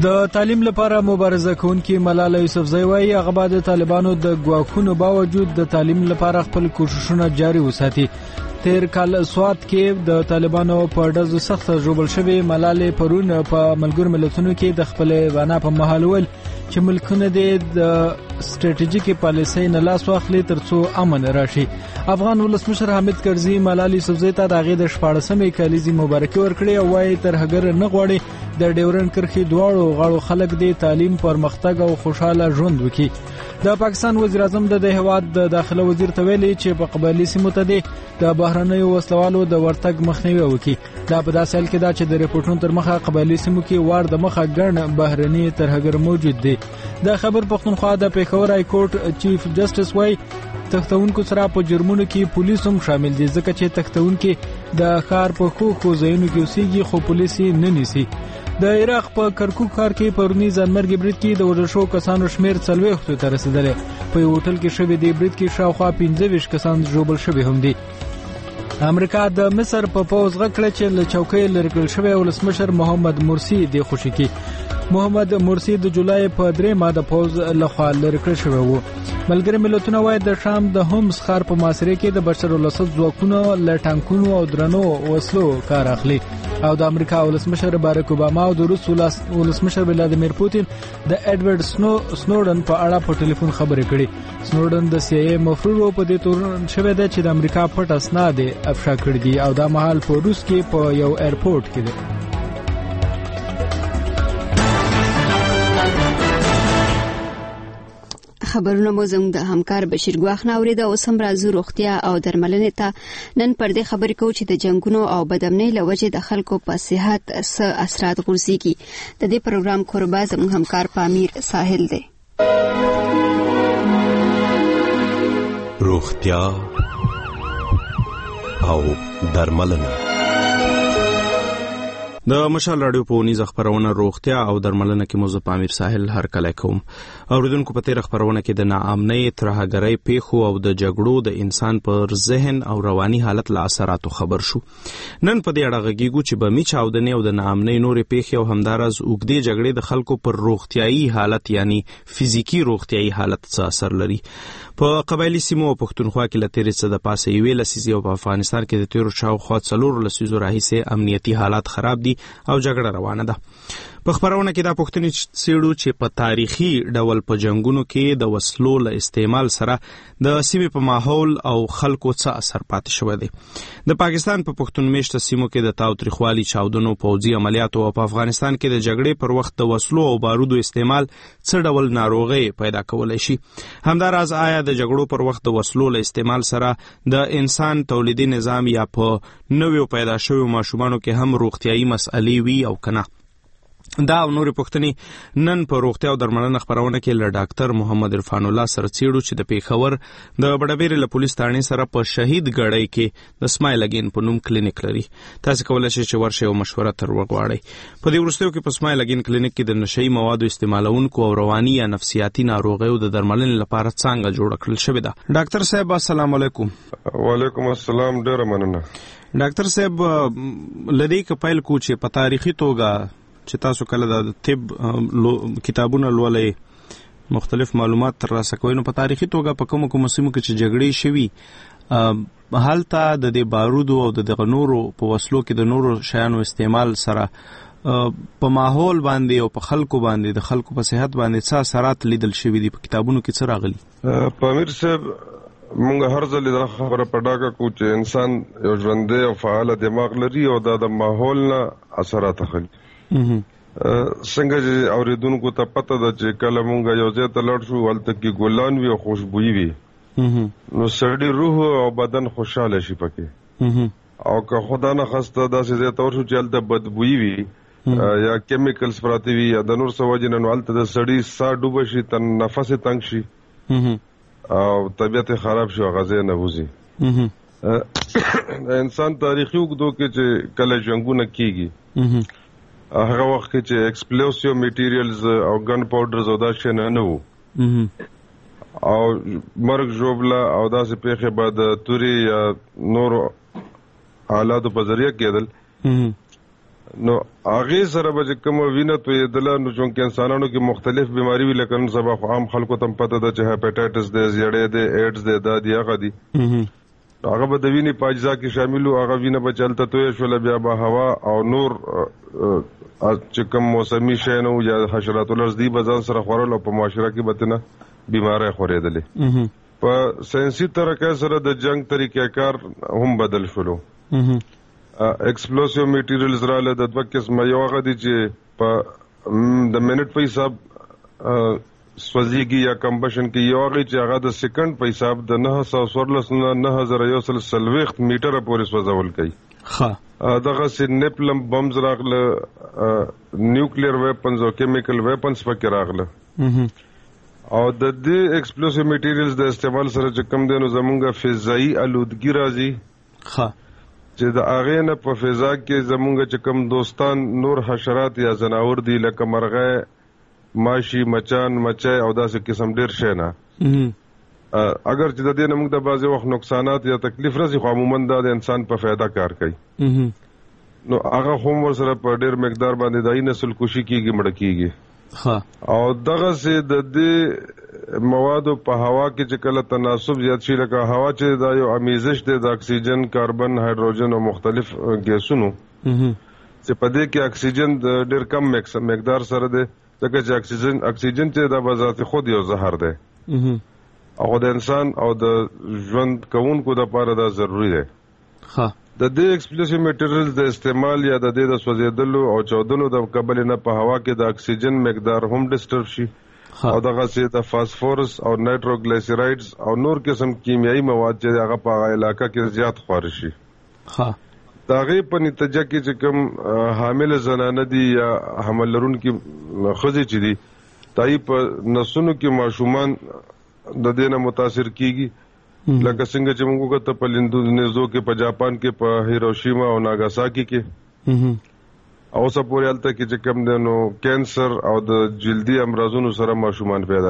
B: د تعلیم لپاره مبارزه کوونکې ملاله یوسفزۍ وایي هغه به د طالبانو د ګواښونو باوجود د تعلیم لپاره خپل کوششونه جاري وساتي. تیر کال سوات کې د طالبانو په ډزو سخت ژوبل شوی ملالې پرون په ملګرو ملتونو کې د خپل وانا په مهال ول چې ملکونه د ستراتیژیکي پالیسۍ نه لاس واخلي ترڅو امن راشي. افغان ولسمشر حامد کرزي ملالې یوسفزۍ ته د هغې د 14مې کلیزې مبارکي ورکړې او وایي ترهګر نه غواړي د ډیورن کرښې دواړو غاړو خلک د تعلیم پرمختګ او خوشاله ژوند وکړي. د پاکستان وزیر اعظم د هیواد د داخله وزیر ته ویلي چې په قبایلي سیمو ته د بهرنیو وسلوالو د ورتګ مخنیوي وکړي. دا په داسې حال کې دا چې د ریپورټونو تر مخه قبایلي سیمو کې وار د مخه ګڼ بهرني ترهګر موجود دي. د خیبر پختونخوا د پېښور های کورټ چیف جسټس وایي تختونکو سره په جرمونو کې پولیس هم شامل دي ځکه چې تختونکو د ښار په خو ځایونو کې اوسېږي خو پولیس نه نیسي. د عراق په کرکوک ښار کې پرونی ځانمرګي برید کې د وژل شوو کسانو شمیر 40 ته رسیدلی. په یو هوټل کې شوی دی برید کې شاوخوا 25 کسان ژوبل شوي هم دي. امریکا د مصر په پوز غږ کړ چې له چوکۍ لرې کړل شوی ولسمشر محمد مرسی د خوشي کې محمد مرسی د جولای په 3 د پوز لخوا لرې کړل شوی وو. ملګری ملتونه وایي د شام د هومس ښار په محاصره کې د بشر الاسد ځواکونو له ټانکونو او درنو وسلو کار اخلي او د امریکا ولسمشر باراک اوباما او د روس ولسمشر ولادیمیر پوتین د ایډورډ سنوډن په اړه په ټلیفون خبرې کړې. سنوډن د CIA مفرور په دې تورن شوی دی چې د امریکا پټ اسناد افشا کړی دي او دا مهال په روس کې په یو ایرپورټ کې دی.
A: خبرونه مو زموږ د همکار بشیر ګواخ نه اورید او سم راځو روغتیا او درملنې ته. نن پر دې خبرې کوو چې د جنگونو او بدامنۍ له وجې د خلکو په صحت څه اثرات غورځېږي. د دې پروګرام کوربه زموږ همکار پامیر ساحل دی.
C: روغتیا او درملنه د مشال رادیو په ونیزه خبرونه روغتیا او درملنه کې موضوع پامیر ساحل هر کله کوم. اوریدونکو په تیر خبرونه کې د ناامنۍ ترهګرۍ پیښو او د جګړو د انسان پر ذهن او رواني حالت له اثراتو خبر شو. نن په دې اړه غږیږو چې بمی چاودنې او د ناامنۍ نورې پیښې او همدارز اوږدې جګړې د خلکو پر روغتیايي حالت یعنی فزیکی روغتیايي حالت څه اثر لري. په قبایلی سیمو او پښتونخوا کې لترې څه د پاسه یوې لسیزې او په افغانستان کې د تیرو شاوخوا 4 لسیزو راهیسې امنیتي حالات خراب دي او جګړه روانه ده. په خبرونه کې دا پوښتنې څېړو چې په تاریخي ډول په جنگونو کې د وسلو له استعمال سره د سیمې په ماحول او خلکو څه اثر پاتې شوی دی. د پاکستان په پښتون میشته سیمو کې د تاوتریخوالي چاودنو پوځي عملیاتو او په افغانستان کې د جګړې پر وخت د وسلو او بارودو استعمال څه ډول ناروغي پیدا کولای شي. همداراز آیا د جګړو پر وخت د وسلو له استعمال سره د انسان تولیدي نظام یا په نویو پیدا شویو ماشومانو کې هم روغتیايي مسئلې وي او کنه؟ دا او نورې پوښتنې نن په روغتیا او درملنه خبرونه کې له ډاکټر محمد عرفان الله سره څېړو چې د پیښور د بډبېرې له پولیس تاڼې سره په شهید ګړۍ کې د سمایل اگین په نوم کلینیک لري. تاسو کولی شئ چې ورشئ او مشوره تر وغواړئ. په دې وروستیو کې په سمایل اگین کلینیک کې د نشهیي موادو استعمالونکو او رواني یا نفسیاتي ناروغیو د درملنې لپاره څانګه جوړه کړل شوې ده. ډاکټر صاحب السلام علیکم.
V: وعلیکم السلام. ډېره مننه.
C: ډاکټر صاحب لدې کې پیل کو چې په تاریخي توګه چې تاسو کله د طب کتابونه لولئ مختلف معلومات ترلاسه کوئ نو په تاریخي توګه په کومو سیمو کې چې جګړې شوي هلته د دې بارودو او د دغه نورو په وسلو کې د نورو شیانو استعمال سره په ماحول باندې او په خلکو باندې د خلکو په صحت باندې څه اثرات لیدل شوي دي؟ په کتابونو کې څه راغلي؟
V: پامیر صاحب مونږ هر ځل دا خبره په ډاګه کوو چې انسان یو ژوندی او فعال دماغ لري او دا د ماحول نه اثرات اخلي. څنګه چې اوریدونکو ته پته ده چې کله مونږ یو ځای ته لاړ شو هلته کې ګلان وي او خوشبويي وي نو سړی روح او بدن خوشاله شي پکې. او که خدا نه خواسته داسې ځای ته ورشو چې هلته بدبويي وي یا کیمیکلز پراته وي یا د نور څه وجې نه نو هلته د سړي ساه ډوبه شي نفس یې تنګ شي او طبیعت یې خراب شي او هغه ځای نه وځي. د انسان تاریخي اوږدو کې چې کله جنګونه کېږي هغه وخت کې چې ایکسپلوسیو میټیریلز او ګن پاوډرز او دا شی نه وو او مرګ ژوبله او داسې پیښې به د تورې یا نورو آلاتو په ذریعه کېدل نو هغه سره به کوم وینه توې دله نو چې انسانانو کې مختلف بیماری وی لکه نن سبا عام خلکو ته پته ده چې هپاتایټس دی زیړې دی ایډز دی دا دی هغه دی هغه به د وینې په اجزا کې شامل وو هغه وینه به چلته توې شول بیا به هوا او نور چې کوم موسمي شی نو یا حشرات الارض دی به ځان سره خورل او په معاشره کې به نه بیماری خورېدلې په ساينسي طریقې سره د جنگ طریقې کار هم بدل شولو ایکسپلوسیو میټیریلز رااله د دوه قسمه یو هغه دي چې په د منټ په حساب سوځيږي یا کمبشن کې یو هغه چې هغه د سکند په حساب د 914 نه 9140 میټر پورې سوځول کوي دغه سي نیپلم بمز راغله نیوکلیر ویپنز او کیمیکل ویپنز پکې راغله او د دې ایکسپلوسیو میټیریلز د استعمال سره چې کم دینو زمونږه فضایی آلودګي راځي چې د هغه نه په فضا کې زمونږ چې کم دوستان نور حشرات یا ځناور دي لکه مرغه ماشي مچان مچای او داسې قسم ډیر شي نه اگر چې د دې نه موږ د بعضي وخت نقصانات یا تکلیف راځي خو عموما د انسان په فایده کار کوي نو هغه هم ورسره په ډیر مقدار باندې دای نسل کوشي کیږي مړ کیږي او دغه سي د دې موادو په هوا کې چې کله تناسب زیات شي لکه هوا چې دا یو امیزش دی د اکسیجن کاربن هایدروجن او مختلف ګیسونو چې په دې کې اکسیجن د ډیر کم مقدار سره دی ځکه چې اکسیجن چې د بذات خود یو زهر دی او د انسان او د ژوند کوونکو لپاره دا ضروری دی د دې ایکسپلوسیو میټیریلز د استعمال یا د دې د سوځیدلو او چاودنو د قبل نه په هوا کې د اکسیجن مقدار هم ډیسټرب شي او دغه سي د فاسفورس او نایټروګلیسرایډز او نور قسم کیمیاوي مواد چې هغه په علاقه کې زیات خور شي دا غي په نتیجه کې چې کوم حامل زنانه دي یا حمل لرونکي خزي چې دي تای په نسونو کې ماشومان د دې نه متاثر کیږي لکه څنګه چې موږ وګورئ په اندونیزیا کې په جاپان کې په هیروشیما او ناګاساکي کې او سپوري الته کې چې کوم دنو کینسر او د جلدي امراضونو سره ماشومان پیدا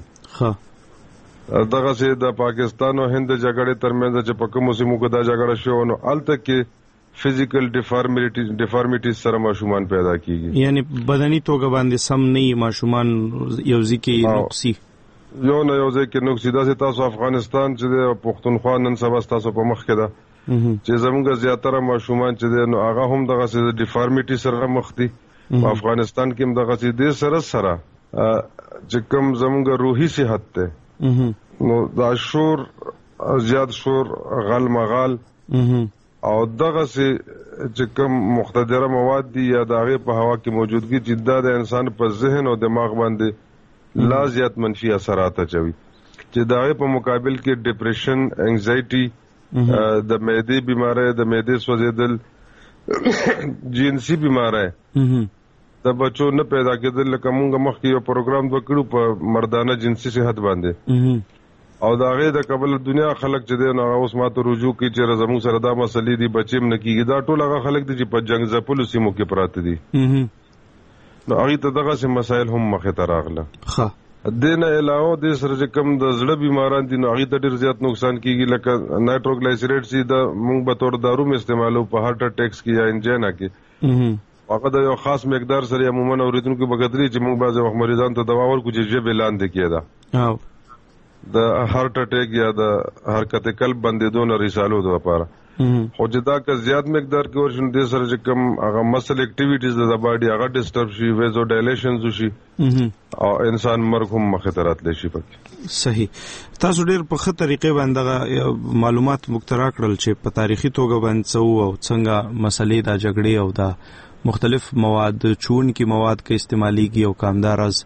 V: کیږي دغه سي د پاکستان او هند جګړې ترمنځ چې په کومو سیمو کې دا جګړه شو نو الته کې فزیکل ډیفارمیټیز سره ماشومان پیدا کیږي
C: یعنی بدني توګه باندې سم نه ماشومان یو ځکه نقصي
V: یو نه یو ځکه نقصي دا تاسو افغانستان چې د پښتونخوا نن سبا تاسو په مخ کې ده چې زموږ زیاتره ماشومان چې نو هغه هم دغه د ډیفارمیټي سره مخ دي په افغانستان کې هم دغه د سره چې کوم زموږ روحي صحت ته نو دا شور زیات شور غل مغال او دغه چې کوم مختدره مواد دي یا دغه په هوا کې موجودګي چې د انسان په ذهن او دماغ باندې لا زیات منفي اثرات اچوي چې دغه په مقابل کې ډیپریشن انگزایټي د معدې بیماری د معدې سوځیدل جنسي بیماری د بچو نه پیدا کېدل لکه موږ مخکې یو پروګرام وکړو په مردانه جنسي صحت باندې او دا غي د قبل دنیا خلک چې د نو اوس ماته رجوع کی چې زمو سره دا مسلې دي بچیم نه کیږي دا ټول هغه خلک دي چې په جنگ زپلو سیمو کې پراته دي نو هغه ته دغه سم مسایل هم مخه ته راغله دنه علاوه د سره چې کم د زړه بیماران دي نو هغه ته ډیر زیات نقصان کیږي لکه نایټروګلیسرایډ سي د مونږ به تور دارو م استعمالو په هارت اٹیکس کې یا انجینا کې هغه د یو خاص مقدار سره عموما اوریدونکو بغدري چې مونږ بعض وخت مریضان ته دوا ورکو چې جبه لاندې کېدا د هارت اٹیک یا د حرکت قلب بندیدو نه رسالو د لپاره خو چې دا که زیات مقدار کې ورشن د سره چې کوم هغه مسل اکټیویټیز د باډي هغه ډیسټرب شي ویزو ډایلیشنز شي او انسان مرګ هم مخاطرات لشي پکې
C: صحیح تاسو ډیر په خه طریقې باندې معلومات مخترع کړل چې په تاریخي توګه باندې څو او څنګه مسلې د جګړې او د مختلف مواد چون کی مواد کې استعماليږي او کامدار از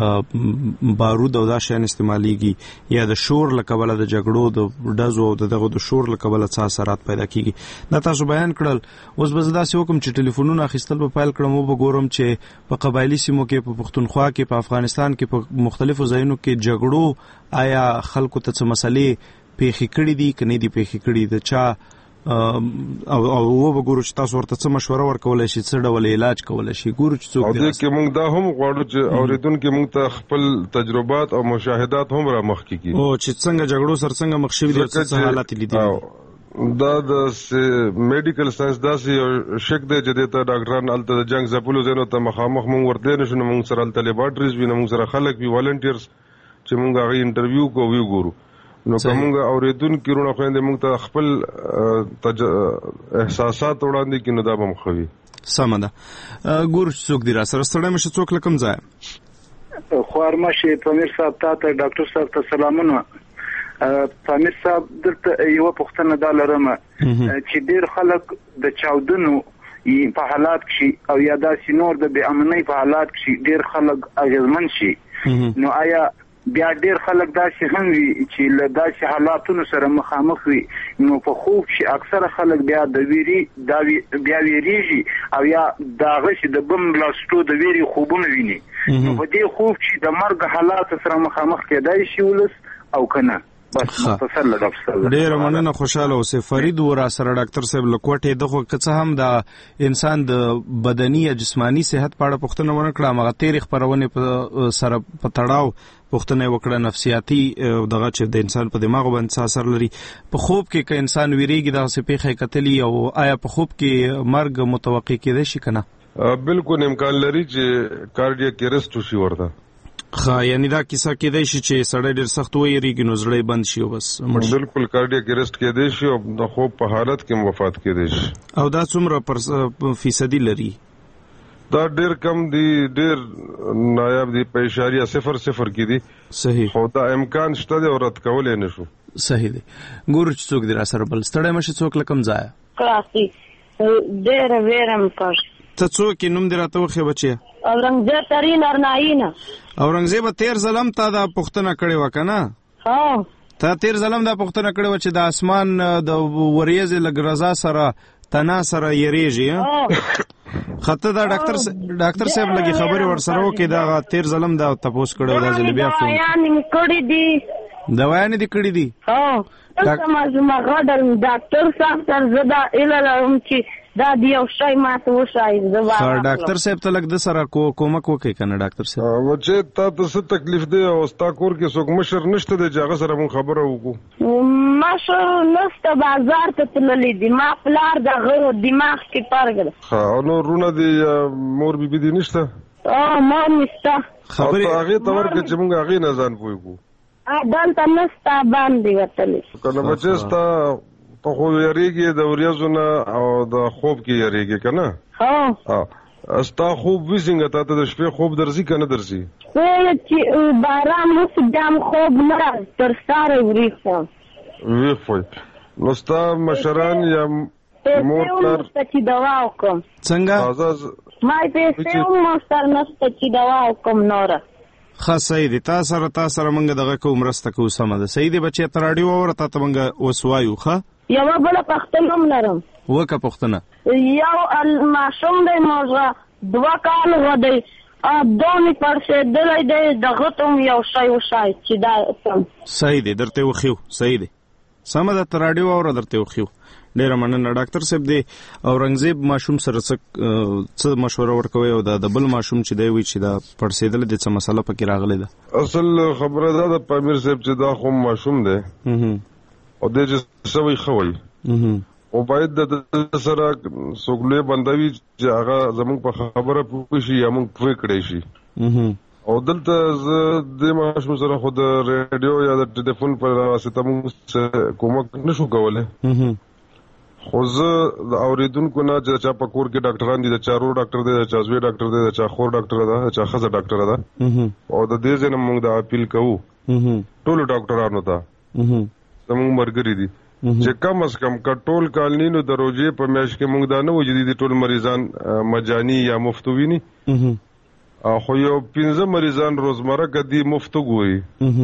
C: بارود او دا شین استعماليږي یا د شور لکبل د جګړو د دزو او دغه د شور لکبل څه اثرات پیدا کیږي دا تاسو بیان کړل اوس به زدا سې حکم چې ټلیفونونه اخیستل په فایل کړم او وګورم چې په قبایلی سیمو کې په پښتونخوا کې په افغانستان کې په مختلفو ځایونو کې جګړو آیا خلکو ته څه مسلې پیښې کړې دي کني دي پیښې کړې دي چا او وګورو چې تاسو ورته څه مشوره ورکولای شئ څه ډول علاج کولای شئ ګورو چې څوک
V: دی او کې موږ دا هم غواړو چې اوریدونکو موږ ته خپل تجربات او مشاهدات هم را مخ کیږي
C: او چې څنګه جګړو سره څنګه مخ شوی دي څه حالات لیدل
V: دا د میډیکل ساينس داسې شک دی چې د ډاکټران الته د جنگ زپلو زینو ته مخامخ مونږ ورته نشو. مونږ سره الته لیبارټریز وي، مونږ سره خلک وي والنټیرز چې مونږ هغه انټرویو کوو وی ګورو. نو کومه اوریدونکو رونه خويندې مونږ ته خپل احساسات وړاندې کینو دا به مخوي.
C: سمه ده. ګور څوک دی را سره ستړی مشه څوک لکم ځای
J: خوارمشه پامیر صاحب ته ډاکټر صاحب ته سلامونه. پامیر صاحب دلته یو پوښتنه دا لرم چې ډیر خلک د چاودنو په حالات کې او یا داسې نور د بې امنۍ په حالات کې ډیر خلک اغېزمن شي، نو آیا بیا ډیر خلک داسې هم وي چې له داسې حالاتونو سره مخامخ وي، نو په خوب کې اکثره خلک بیا د ویری بیا ویریږي او یا د هغه چې د بم بلاستو د ویری خوبونه ویني، نو په دې خوب چې د مرګ حالات سره مخامخ کېدای شي ولس او کنه. بس مختصر لږ
C: ډیر مننه، خوشاله اوسه. فرید ورا سره ډاکټر صاحب لکوټه دغه کڅه هم د انسان د بدني یا جسمانی صحت په اړه پوښتنه ونه کړه، مغه تاریخ پرونه په سره په تړاو پوښتنه وکړه نفسیاتي دغه چې د انسان په دماغ باندې اثر لري. په خوب کې که انسان ویریږي دغه سپېخه کتلی او آیا په خوب کې مرګ متوقع کېدای شي کنه؟
V: بالکل امکان لري چې کارډیاک اریسټ وشي ورته.
C: یعنی دا کیسه کېدای شي چې سړی ډېر سخت ویریږي نو زړه بند شي او بس
V: بالکل کارډیاک اریسټ کېدای شي او د خوب په حالت کې وفات کېدای شي.
C: او دا څومره فیصدي لري؟
V: دا ډېر کم دی، ډېر نایاب دی، په اشاریه 0.0 کې دی.
C: صحیح.
V: خو دا امکان شته دی او رد کولای نشو.
C: صحیح دی. ګورو چې څوک دی را سره بل ستړی مشه څوک لکم ځای
D: کلاسي ډېر ویرم کړ.
C: ته څوک نوم دی راته وخی بچي؟
D: اورنګزیب ترین ارنایینه.
C: اورنګزیب تیر ظلم تا دا پښتنه کړي وکنه؟
D: ها
C: تا تیر ظلم دا پښتنه کړي و چې د اسمان د وریځ لګرزا سره تنا سره یریږي. خطه دا ډاکټر صاحب لګي خبري ور سره وکي دا تیر ظلم دا تپوس کړي دا ځل بیا فون
D: یعنی کړي دي
C: دوايانې دي کړي دي.
D: ها تاسو ما غوډل ډاکټر صاحب تر زدا الهلم چې دا دی او شای ماته وشای زبا.
C: ډاکټر صاحب ته لګ د سره کومک وکي کنه ډاکټر صاحب؟
V: و چې تاسو څه تکلیف دی او ستا کور کې څوک مشر نشته دی چې هغه سره مون خبره وکړو؟
D: مشر نشته، بازار ته تللی دی، ما پلار د غو دماغ کې پرګل.
V: ها نو رونه دی مور بیبي دی نشته؟
D: مور نشته.
V: خبره هغه تور کې چې مونږ هغه نه ځان پويګو.
D: دلته نستا باندې وتلی
V: کنه بچستا په خو یریږي د وریځو نه او د خوب کې یریږي کنه؟ ها استا خوب وسنګ ته د شپې خوب درځي کنه درځي؟
D: چې باران مو دام خوب نه تر ساره وریخو
V: نو ستا مشران یا مور تر
D: چې دوا وکم
C: څنګه
D: ما پیسې مو سر نشته چې دوا وکم نوره.
C: صحیح دی. تا سره منګه دغه کوم مرسته کو سم ده. صحیح دی بچی ته راډیو اورته ته منګه وسوایو. ښه
D: یو بل پښتنه هم لرم.
C: وکه پښتنه
D: یو ماشوم دی موږ 2 کال ودی دومي پرشه دلای دی دغه ته یو شای وشای چې دا سم.
C: صحیح دی درته وخیو. صحیح دی سم ده ته راډیو اور درته وخیو. ډیر مننه ډاکټر صاحب دی. اورنګزیب ماشوم سره څه مشوره ورکوي او د بل ماشوم چې دی وی چې دا پړسیدل د څه مسله پکې راغلی ده؟
V: اصل خبره ده د پامیر صاحب چې دا خو ماشوم دی او د چې سوي خوي او باید د سره سوګلې بندوي چې هغه زموږ په خبره پوه شي یا موږ پوه کړی شي. او دلته د ماشوم سره خو د ریډیو یا د ټلیفون په واسطه موږ کومک نشو کولای. خو زه د اوریدونکو نه چې چا په کور کې ډاکټران دي، د چارو ډاکټر دی، د چا زوی ډاکټر دی، د چا خور ډاکټر ده، د چا ښځه ډاکټر ده، او د دې ځنه موږ د اپیل کوو ټولو ډاکټرانو ته زموږ مرګري دي چې کم از کم ټول کالنینو د روزې په میاشت کې موږ دا نه وجدي دي ټول مریضان مجانی یا مفت ویني، خو یو 15 مریضان روزمره کدي مفت ګوري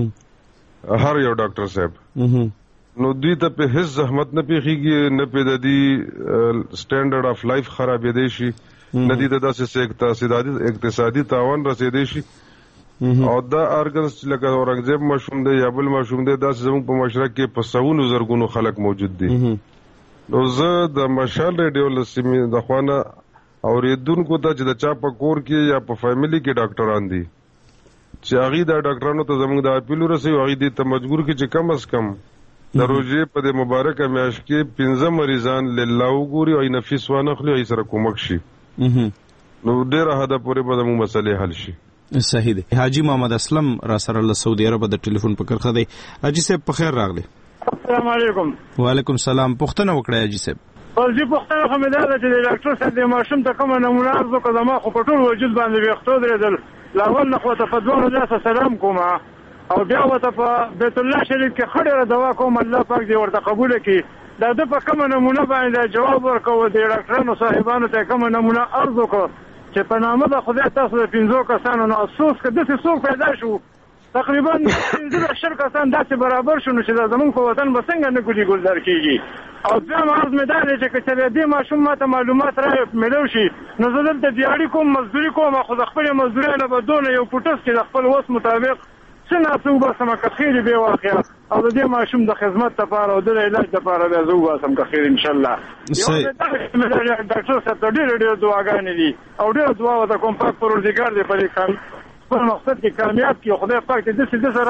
V: هر یو ډاکټر صاحب. نو دوی ته په هیڅ زحمت نه پیخیږي، نه په ددي سټانډرډ اف لایف خرابې دي شي، نه دي د اقتصادي تاوان رسیدي شي. او دا ارګنز لکه اورنګزیب مشوم دی یا بل مشوم دی دا زموږ په مشرق کې په سونو زرګونو خلک موجود دي. نو زه د مشال ریډیو لسمې د خوانه اوریدونکو ته چې د چا په کور کې یا په فیملی کې ډاکټران دي چې هغه د ډاکټرانو ته زموږ د اپیل ورسوي، هغه دې ته مجبور کې چې کم از کم د روزي په د مبارکه میاشت کې 15 مریضان لله وګوري او نفیس وانخلي او سره کومک شي نو ډیره حدا پورې به د مسلې حل شي.
C: صحیح دی. حاجی محمد اسلم را سره له سعودي عرب د ټلیفون په کرخه دی. حاجی صاحب په خیر راغلی.
F: السلام علیکم.
C: وعلیکم السلام. پوښتنه وکړه حاجی صاحب.
F: ولې پوښتنه خو مې ده چې ډاکټر صاحب د ماشوم ته کومه نمونه ارزو کړه ما خو په ټول وجود باندې ویښتو درېدل لاول نه خو ته په دوه لاس سلام کوم او بیا وته په بیت الله شریف کې خړې دوا کوم الله پاک دې ورته قبول کړي دا د په کومه نمونه باندې جواب ورکوي د ډاکټرانو صاحبانو ته کومه نمونه ارزو کړه چې په نامه د خدای تاسو د 15 کسانو نو افسوس که داسې څوک پیدا شو تقریبا 15 کسان داسې برابر شو نو چې دا زمونږ په وطن به څنګه نه ګلي ګلزار کېږي او دویم عرض مې دا دی چې که چېرې دې ماشوم ماته معلومات رامیلو شي نو زه دلته دیاړي کوم مزدوري کوم خو د خپلې مزدورۍ نه به دونه یو پوټس کې د خپل وس مطابق څه ناڅه وباسم که خیر بې واقعه او د دې ماشوم د خدمت لپاره او د علاج لپاره بیا زه وباسم که خیر انشاءالله. ډاکټر صاحب ته ډېرې دعاګانې دي او ډېره دعا ورته کوم پاک پروردګار دې په دې خپل مقصد کې کامیاب کړي او خدای پاک دې داسې ده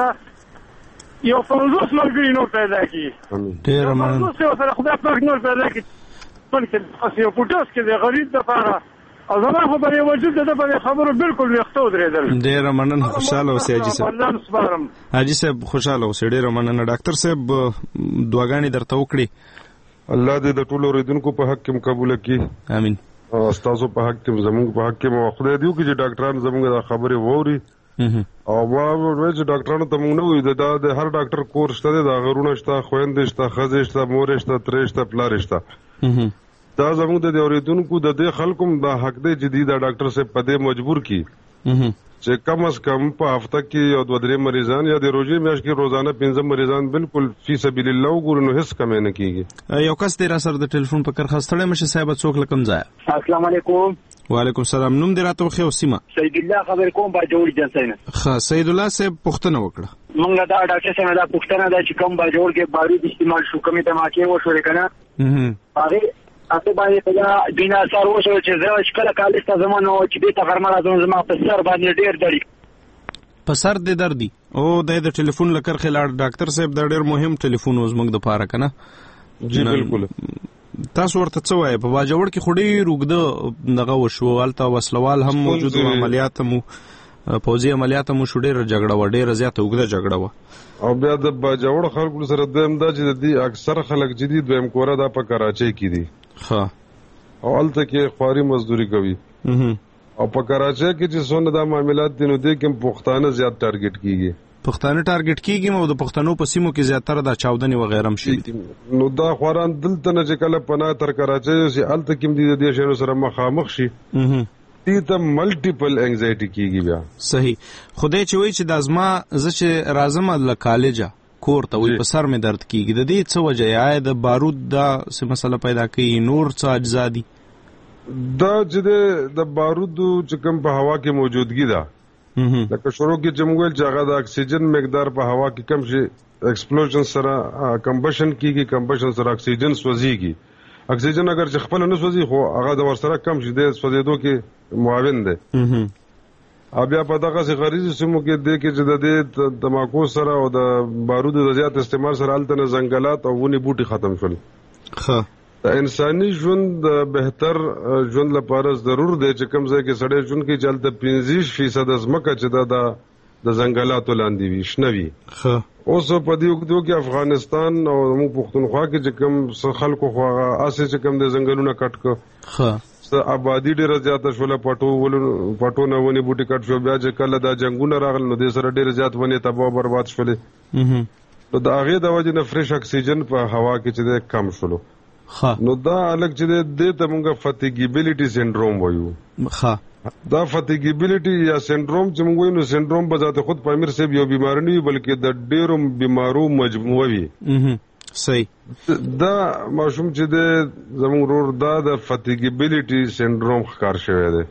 F: سره یو 50 ملګري نور پیدا کړي.
C: ډېره مننه.
F: 50 سره خدای پاک نور پیدا کړي خپل کې یو پوټس کې د غریب لپاره او زما خو په وجود د په خبرو بالکل ویښتو درېدل.
C: ډېره مننه. خوشاله اوسئ حاجي صاحب. حاجي صاحب خوشاله اوسئ. ډېره مننه. ډاکټر صاحب دعاګانې درته وکړي.
V: الله دې د ټولو اوریدونکو په حق کې قبول کړي.
C: امين.
V: او تاسو په حق کې زموږ په حق کې مو خدای دې وکړي چې ډاکټران زموږ د خبرې ووري او ما ورته ډاکټرانو ته مونږ نه وي د هر ډاکټر کورس شته د غرونه شته خويندې شته خزې شته مور شته ترې شته پلار شته دا زموږ د اوریدونکو د دې خلکو د حق دی چې د ډاکټر صاحب په دې مجبور کی چې کم از کم په هفته کې یو 2-3 مریضان یا د روزي میاشت کې روزانه 15 مریضان بالکل فی سبیل الله وګورو نو هیڅ کم نه کیږي.
C: یو کس دې را سره د ټلیفون په کرخه ستړی مشه صاحب څوک لکم ځای.
G: السلام علیکم.
C: وعلیکم السلام. نوم دې راته خو سیمه.
G: سید الله خبر کوم با جوړ جنسینه.
C: ښه سید الله صاحب پوښتنه وکړه.
G: مونږ دا ډاکټر صاحب دا پوښتنه ده چې کوم با جوړ کې بارود استعمال شو کومه دماکې وشو کنه. هغه اته باندې دا بنا سر وشو چې زه شکل کالسته زمونږ چې دې ته غرمه راځم زما په سر باندې ډېر دړي.
C: په سر دې دردي او د ټلیفون لکر خلار ډاکټر صاحب دا ډېر مهم ټلیفون اوس موږ د پاره کنه.
V: جی بالکل.
C: تاسو ورته څه وایي په باجوړ کې خوري روغده دغه وشو الته وسلوال هم موجود او عملیات مو پوزي عملیات مو شو ډېر جګړه و ډېر زیاته وګړه جګړه و
V: او بیا د باجوړ خلکو سره دویم دا چې د اکثر خلک جدي دویم کوره دا په کراچۍ کې دي.
C: ها
V: او الته کې خواري مزدوري کوي او په کراچۍ کې چې څونه دا معاملات دي نو دې کې پښتانه زیات ټارګټ کیږي.
C: پښتانه ټارګټ کیږي او د پښتنو په سیمو کې زیاتره د چاودنې و غیرم شي
V: نو دا خواران دلته نه چې کله پناه تر کراچۍ سي الته کې دې د شهر سره مخامخ شي دې ته ملټیپل انگزایټي کیږي. بیا
C: صحیح. خدای چې وایي چې د ازما زه چې راځم د کالجه کور ته وي په سر مې درد کیږي د دې څه وجه یا د بارود دا څه مسله پیدا کوي نور څه اجزا دي
V: دا چې د بارود چې کوم په هوا کې موجودګي ده لکه شروع کې جمګل چې هغه د اکسیجن مقدار په هوا کې کم شي ایکسپلوژن سره کمبشن کیږي کمبشن سره اکسیجن سوځيږي. اکسیجن اگر چې خپل نه سوځي خو هغه د ور سره کم شي د سوځېدو کې معاون دی. بیا په دغه سي غریزي سمو کې د کې چې د دې تماکو سره او د بارود د زیات استعمال سره الته ځنګلات او ونی بوټي ختم شول.
C: ښه
V: د انساني ژوند د بهتر ژوند لپاره ضرور دی چې کوم ځای کې سړی ژوند کې چلته 25% ځمکه چې د ځنګلاتو لاندې وي شنوي.
C: ښه
V: اوس په دې وخت کې افغانستان او موږ پښتونخوا کې چې کوم خلکو خو اسه چې کوم د ځنګلونو کټ کو
C: ښه
V: آبادی ډیره زیاته شوله پټونه ونی بوټي کټ شو بیا چې کله دا جنگونه راغل نو د سره ډیره زیات ونی تباہ برباد شولې نو دا هغه د وجه نه فریش اکسیجن په هوا کې چې کم شولو. نو دا الګ چې د ته موږ فاتیګیبিলিټي سنډروم وایو. دا فاتیګیبিলিټي یا سنډروم چې موږ وایو نو سنډروم په ذات خود په امر سه یو بیمار نه وي بلکې د ډیرو بیمارو مجموعه وي.
C: صحیح.
V: دا ماشوم چې د زموږ رور دا د فاتیګیبিলিټي سنډروم ښکار شوی دی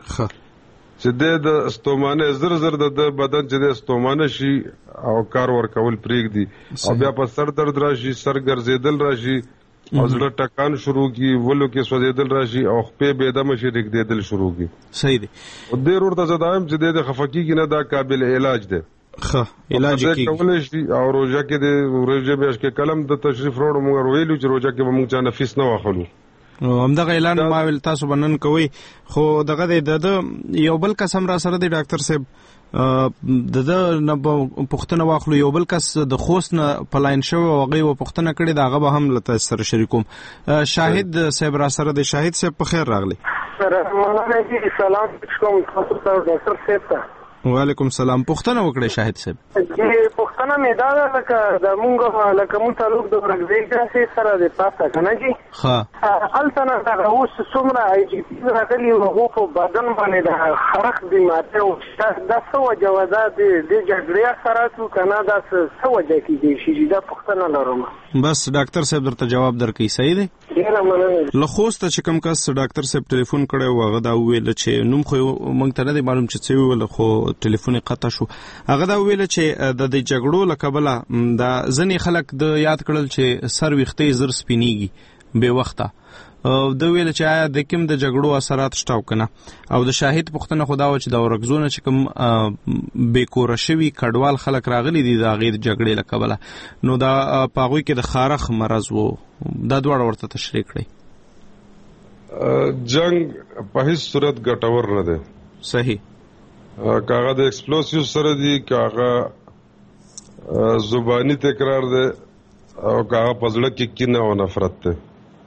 V: چې د استومانه زر د بدن چې د استومانه شي او کار ورکول پرېږدي او بیا په سر درد راشي سر ګرځېدل راشي او زړه ټکان شروع کی ولو کې سوځېدل راشي او خپې بېدمه شي رګدېدل شروع کی.
C: صحیح دی.
V: او د رور ته زدایم چې د خفقي کې نه دا قابل علاج دی.
C: ښه علاج کیږي
V: کولای شي. او روزه کې د ورځې به کې کلم د تشریف وروړو موږ ویلو چې روزه کې به موږ چا نفیس نه واخلو.
C: همدغه اعلان ما ویل تاسو بنن کوي. خو دغه د یو بل قسم را سره دی ډاکټر صاحب د نه پښتنه واخلو. یو بل کس د خوست نه پلاین شو او هغه پښتنه کړي دا هغه به هم لته سره شریکوم. شاهد صاحب را سره دی. شاهد صاحب په خیر راغلی.
I: سلام کوم تاسو ته ډاکټر صاحب ته.
C: وعلیکم السلام. پښتنه وکړه شاهد صاحب.
I: پښتنه مې دا لکه د مونږ لکه مون تعلق د ورګزي سره د پاسه کنه جی. ها التنا دا اوس څومره ای جی پی راغلی او په بدن باندې د خرخ بیماری او دا څه وجوازات د جګړې سره تو کنه دا څه وجه کیږي چې دا پښتنه لرم.
C: بس ډاکټر صاحب درته جواب درکې. صحیح دی. له خوسته چې کوم کس ډاکټر صاحب ټلیفون کړی و هغه دا ویل چې نوم خو مونږ ته نه دی معلوم چې څه ویل خو ټلیفون قطع شو. هغه دا ویل چې د جګړو لکبله دا ځنې خلک د یاد کړل چې سر ویختې زر سپینیږي به وخته. د ویل چې آیا د کوم د جګړو اثرات شته کنه. او د شاهد پښتنه خدا و چې د ورګزونه چې کوم بیکور شوی کډوال خلک راغلي دي د غیر جګړې لکبله نو دا پاغوي کې د خارخ مرز وو. دا دواړه ورته تشریح کړی.
V: جنگ په هیڅ صورت ګټور نه دی.
C: صحیح.
V: کاغه د ایکسپلوسیو سره دی کاغه زبانی تکرار دی او کاغه پزړه کې کینه او نفرت دی.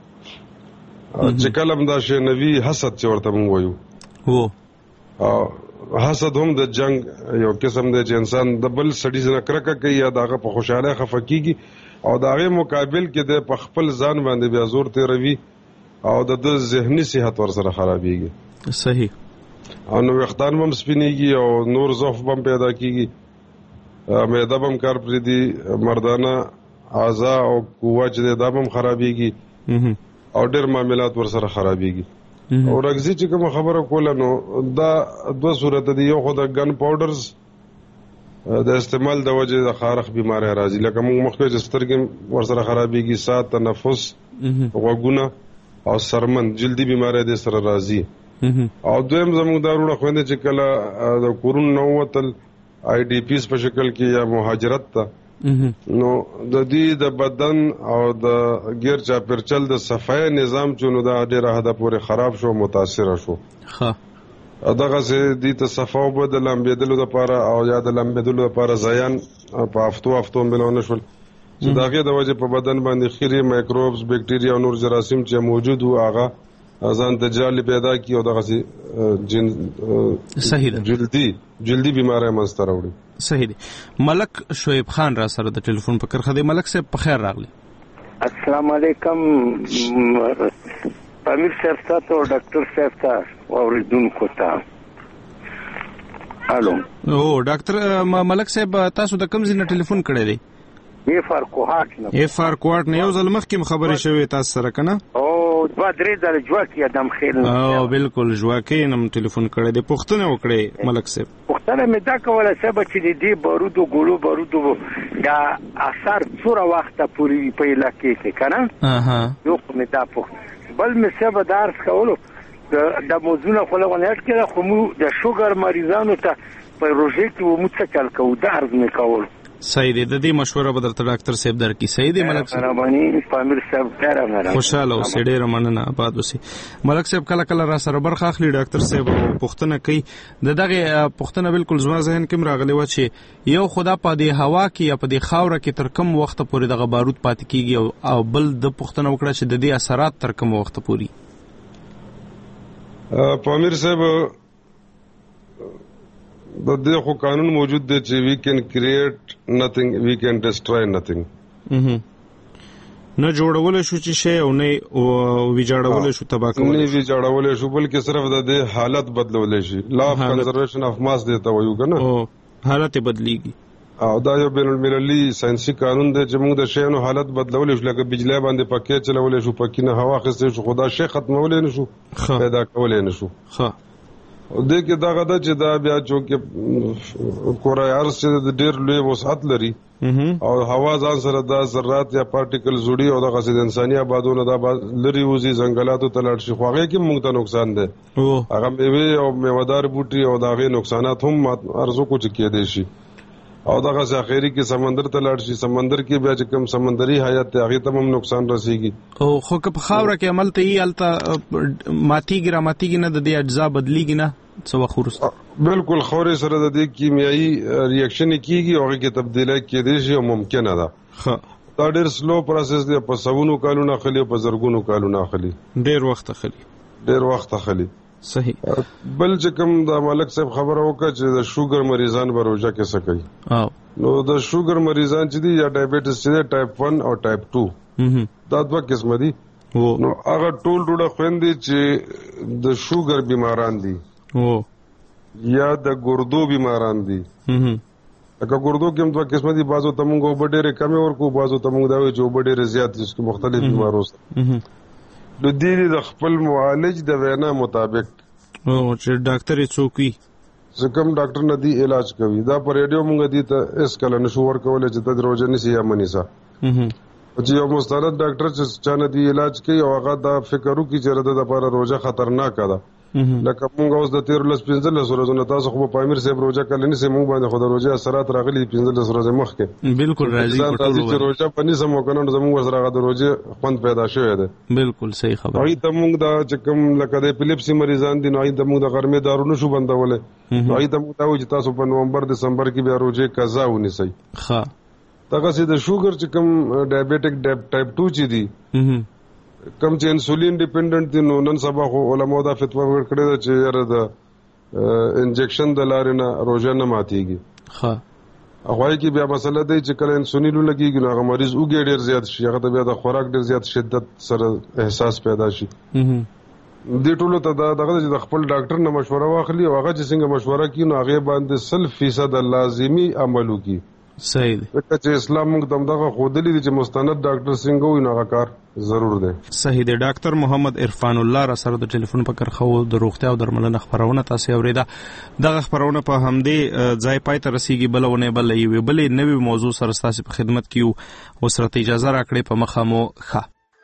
V: چې کلم دا شی نوی حسد چې ورته مونږ وایو او حسد هم د جنگ یو قسم دی چې انسان د بل سړي سره کرکه کوي یا داغه په خوشاله خفه کیږي او داغه مقابل کې د په خپل ځان باندې بیا زور تیروي او د ذهني صحت ور سره خرابېږي.
C: صحیح.
V: او نو وختان هم سپینېږي او نور ضعف هم پیدا کیږي. معده هم کار پرې دي مردانه اعضاء او قوه چې دا هم خرابېږي او ډېر معاملات ور سره خرابېږي. او رګزي چې کوم خبره کوله نو دا دوه صورت دي. یو خو د ګن پاوډرز د استعمال د وجه د خارخ بیماری راځي لکه موږ مخکې چې سترګې ور سره خرابېږي سات تنفس غوږونه او سرمن جلدي بیماری د سره راځي. او دویم زموږ دارونه خوينده چې کله د کورون نو وتل آی ډی پیس په شکل کې یا مهاجرت ته نو د دې د بدن او د غیر چاپیرچل د صفای نظام چونو دا ډیره حد پورې خراب شو متاثر شو. دغه سه دې ته صفاو بدل لمبېدلو لپاره او یا د لمبېدلو لپاره زیان په هفتو ملونه شول چې داغه د وجه په بدن باندې خيري مایکروبز بکټیریا او نور جراثیم چې موجود وو هغه ځان ته جالي پیدا کی او دغه
C: صحیح ده
V: جلدی بیماری مستر وړي.
C: صحیح دی. ملک شعیب خان را سره د ټلیفون په کرخه دی. ملک صاحب په خیر راغلی.
K: السلام علیکم امیر صاحب تاسو ډاکټر صاحب تاسو اوریدونکو ته. الو.
C: او ډاکټر ملک صاحب تاسو د کوم ځای نه ټلیفون کړی دی؟
K: افار کوهات
C: نه. یو ځل مخکې خبرې شوې تاسو سره کنه؟
K: او دوه درې ځله جواکي ادم خیر.
C: او بالکل جواکي نم ټلیفون کړی دی. پښتنه وکړي ملک صاحب.
K: پښتنه مې دا کوله سبا چې دې بارودو ګلو بارودو دا اثر څوره وخت پورې په علاقې کې کنه یو مې دا پوښتنه بل مې سبا درس کولو د موضوع خو له ونهټ کې خو مو د شوګر مریضانو ته په روزي کې مو څه چل کوو دا عرض مې کول.
C: صحیح دی. د دې مشوره به درته ډاکټر صاحب درکې. صحیح دی ملک صاحب.
K: رحماني پامیر صاحب ډېر
C: خوشاله اوسې ډېر مننه آباد اوسې. ملک صاحب کله کله را سره برخه اخلي ډاکټر صاحب پښتنه کوي. دغه پښتنه بالکل زما ذهن کې راغلی و چې یو خدا په دې هوا کې یا په دې خاوره کې تر کوم وخت پورې دغه بارود پاتې کیږي او بل د پښتنه وکړه چې د دې اثرات تر کوم وخت پورې.
V: پامیر صاحب د دې خو قانون موجود دی چې وی کین کریټ نثینګ وی کین ډسټروي نثینګ.
C: نه جوړول شو چې شی او نه ویجاړول شو تباہ کول.
V: نه ویجاړول شو بلکې صرف د دې حالت بدلول شي. لا کنزرویشن اف ماس دیتا وایو کنه
C: او حالت بدلیږي.
V: او دا یو بین المللي ساينسي قانون دی چې موږ د شیانو حالت بدلول شو لکه بجلی باندې پکې چلول شو پکې نه هوا خسته شو خدا شی ختمول نه شو پیدا کول نه شو. او دې کې دا غدا چې دا بیا چې کورای ارس چې د ډېر لوی وسعت لري او هوا ځان سره دا ذرات یا پارټیکل جوړي او د غسل انساني آبادونه دا لري وزي ځنګلاتو ته لړ شي خوغه کې موږ ته نقصان ده. هغه میوه او میوهدار بوټي او داغه نقصانات هم ارزو کو چې کې دي شي او دغه ځاخيري کې سمندر ته لاړ شي، سمندر کې بیا چې کوم سمندري حیات ته هغه تمام نقصان رسیږي.
C: او خو که په خاوره کې عمل ته یې الته ماتیږي نه د دې اجزا بدلیږي نه څو وخت وروسته.
V: بالکل خوري سره د دې کیمیاوي ریاکشن کیږي او هغه کې تبدیلی کېدای شي او ممکنه ده. دا ډېر سلو پروسس دی، په سوونو کالونو اخلي او په زرګونو کالونو اخلي،
C: ډېر وخت اخلي.
V: صحیح. بل چې کوم د ملک صاحب خبره وکړه چې د شوګر مریضان به روزه کې څه کوي، نو د شوګر مریضان چې دي یا ډایبټیس چې دی ټایپ 1 او ټایپ 2 دا دوه قسم دي. نو هغه ټوله خويندې چې د شوګر بیماران دي یا د ګردو بیماران دي. لکه ګردو کې هم دوه قسم دي، بعضو ته موږ اوبه ډېرې کمې ورکو، بعضو ته موږ دا وایو چې اوبه ډېرې زیات دي، چې مختلف بیمارو سره د دې د خپل معالج د وینا مطابق
C: چې ډاکټر یې څوک وي
V: چې کوم ډاکټر نه دی علاج کوي. دا په ریډیو موږ دي ته اس کله نشو ورکولی چې ته روزه نیسي یا منیسه. چې یو مستند ډاکټر چې چا نه دی علاج کوي او هغه دا فکر وکړي چې د لپاره روزه خطرناکه ده، لکه موږ اوس د 13-15 ورځې تاسو خو په امیر صاحب روزه کله نیسئ، موږ باندې خو د روزه اثرات راغلي 15 ورځې مخکې.
C: بالکل راځي
V: چې روزه په نیسم وکنه نو زموږ سره د روزه خوند پیدا شوی دی.
C: بالکل صحیح خبره.
V: هغه ته موږ دا چې کوم لکه د اپیلیپسي مریضان دي نو هغه ته موږ د غرمې دارو نشو بندولای، نو هغه ته موږ دا وایو چې تاسو په نومبر دسمبر کې بیا روزه قضا ونیسئ. دغه سي د شوګر چې کوم ډایبټیک ټایپ 2 چې دي کم چې انسولین ډیپندنت دي، نو نن سبا خو علماء دا فتوا ورکړې ده چې یاره د انجکشن د لارې نه روزه نه ماتېږي. هغه کې بیا مسله دی چې کله انسولین لګیږي نو هغه مریض اوږې ډېر زیات شي، هغه ته بیا د خوراک ډېر زیات شدت سره احساس پیدا شي. دې ټولو ته دغه چې د خپل ډاکټر نه مشوره واخلي او هغه چې څنګه مشوره کوي نو هغه باندې 100% لازمي عمل وکړي.
C: صحیح دی.
V: چې اسلام موږ ته دغه خودلی دي چې مستند ډاکټر څنګه وي نو هغه کار ضرور دی.
C: صحیح دی. ډاکټر محمد عرفان الله را سره د ټلیفون په کرخو د روغتیا او درملنه خبرونه تاسو اوریدا. دغه خبرونه په همدې ځای پای ته رسیدي، بلونه بل یو بلې نوې موضوع سره تاسو په خدمت کیو. وسره اجازه راکړئ په مخامو ښه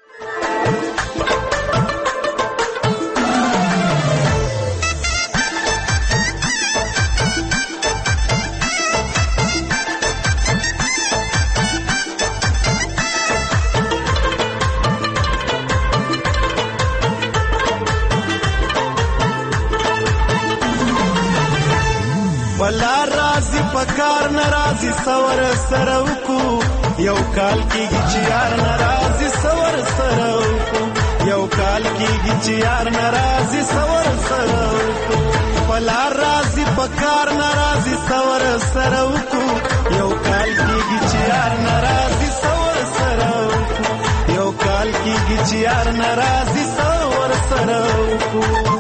L: پکار ناراضي سور سره وکو، یو کال کېږي چې یار ناراضي سور سره وکو، یو کال کېږي چې یار ناراضي سور سره وکو، پلار راضي پکار ناراضي سور سره وکو، یو کال کېږي چې یار ناراضي سور سره وکو، یو کال کېږي چې یار ناراضي سور سره وکو.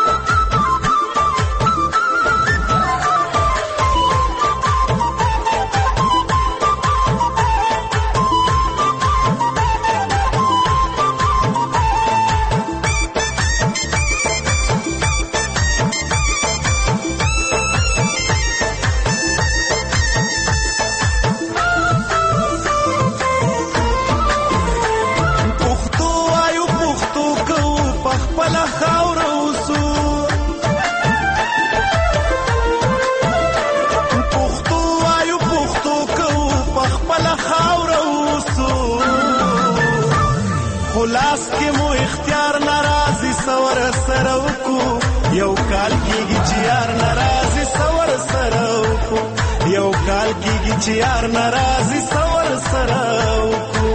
L: خلاص کې مو اختیار ناراضي سور سره وکو، یو کال کېږي چې یار ناراضي سور سره وکو، یو کال کېږي چې یار ناراضي سور سره وکو.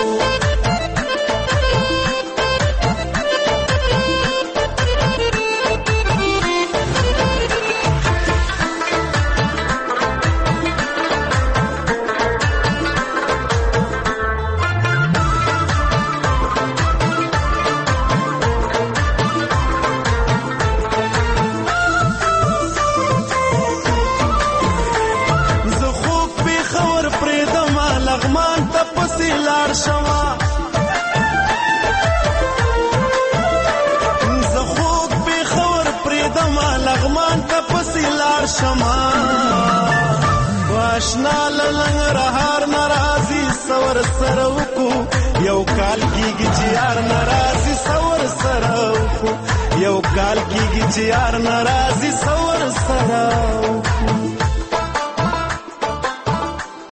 L: واشنا لنګ رهار ناراضي سور سره وکو، یو کال کېږي چې یار ناراضي سور سره وکو، یو کال کېږي چې یار ناراضي سور سره وکو.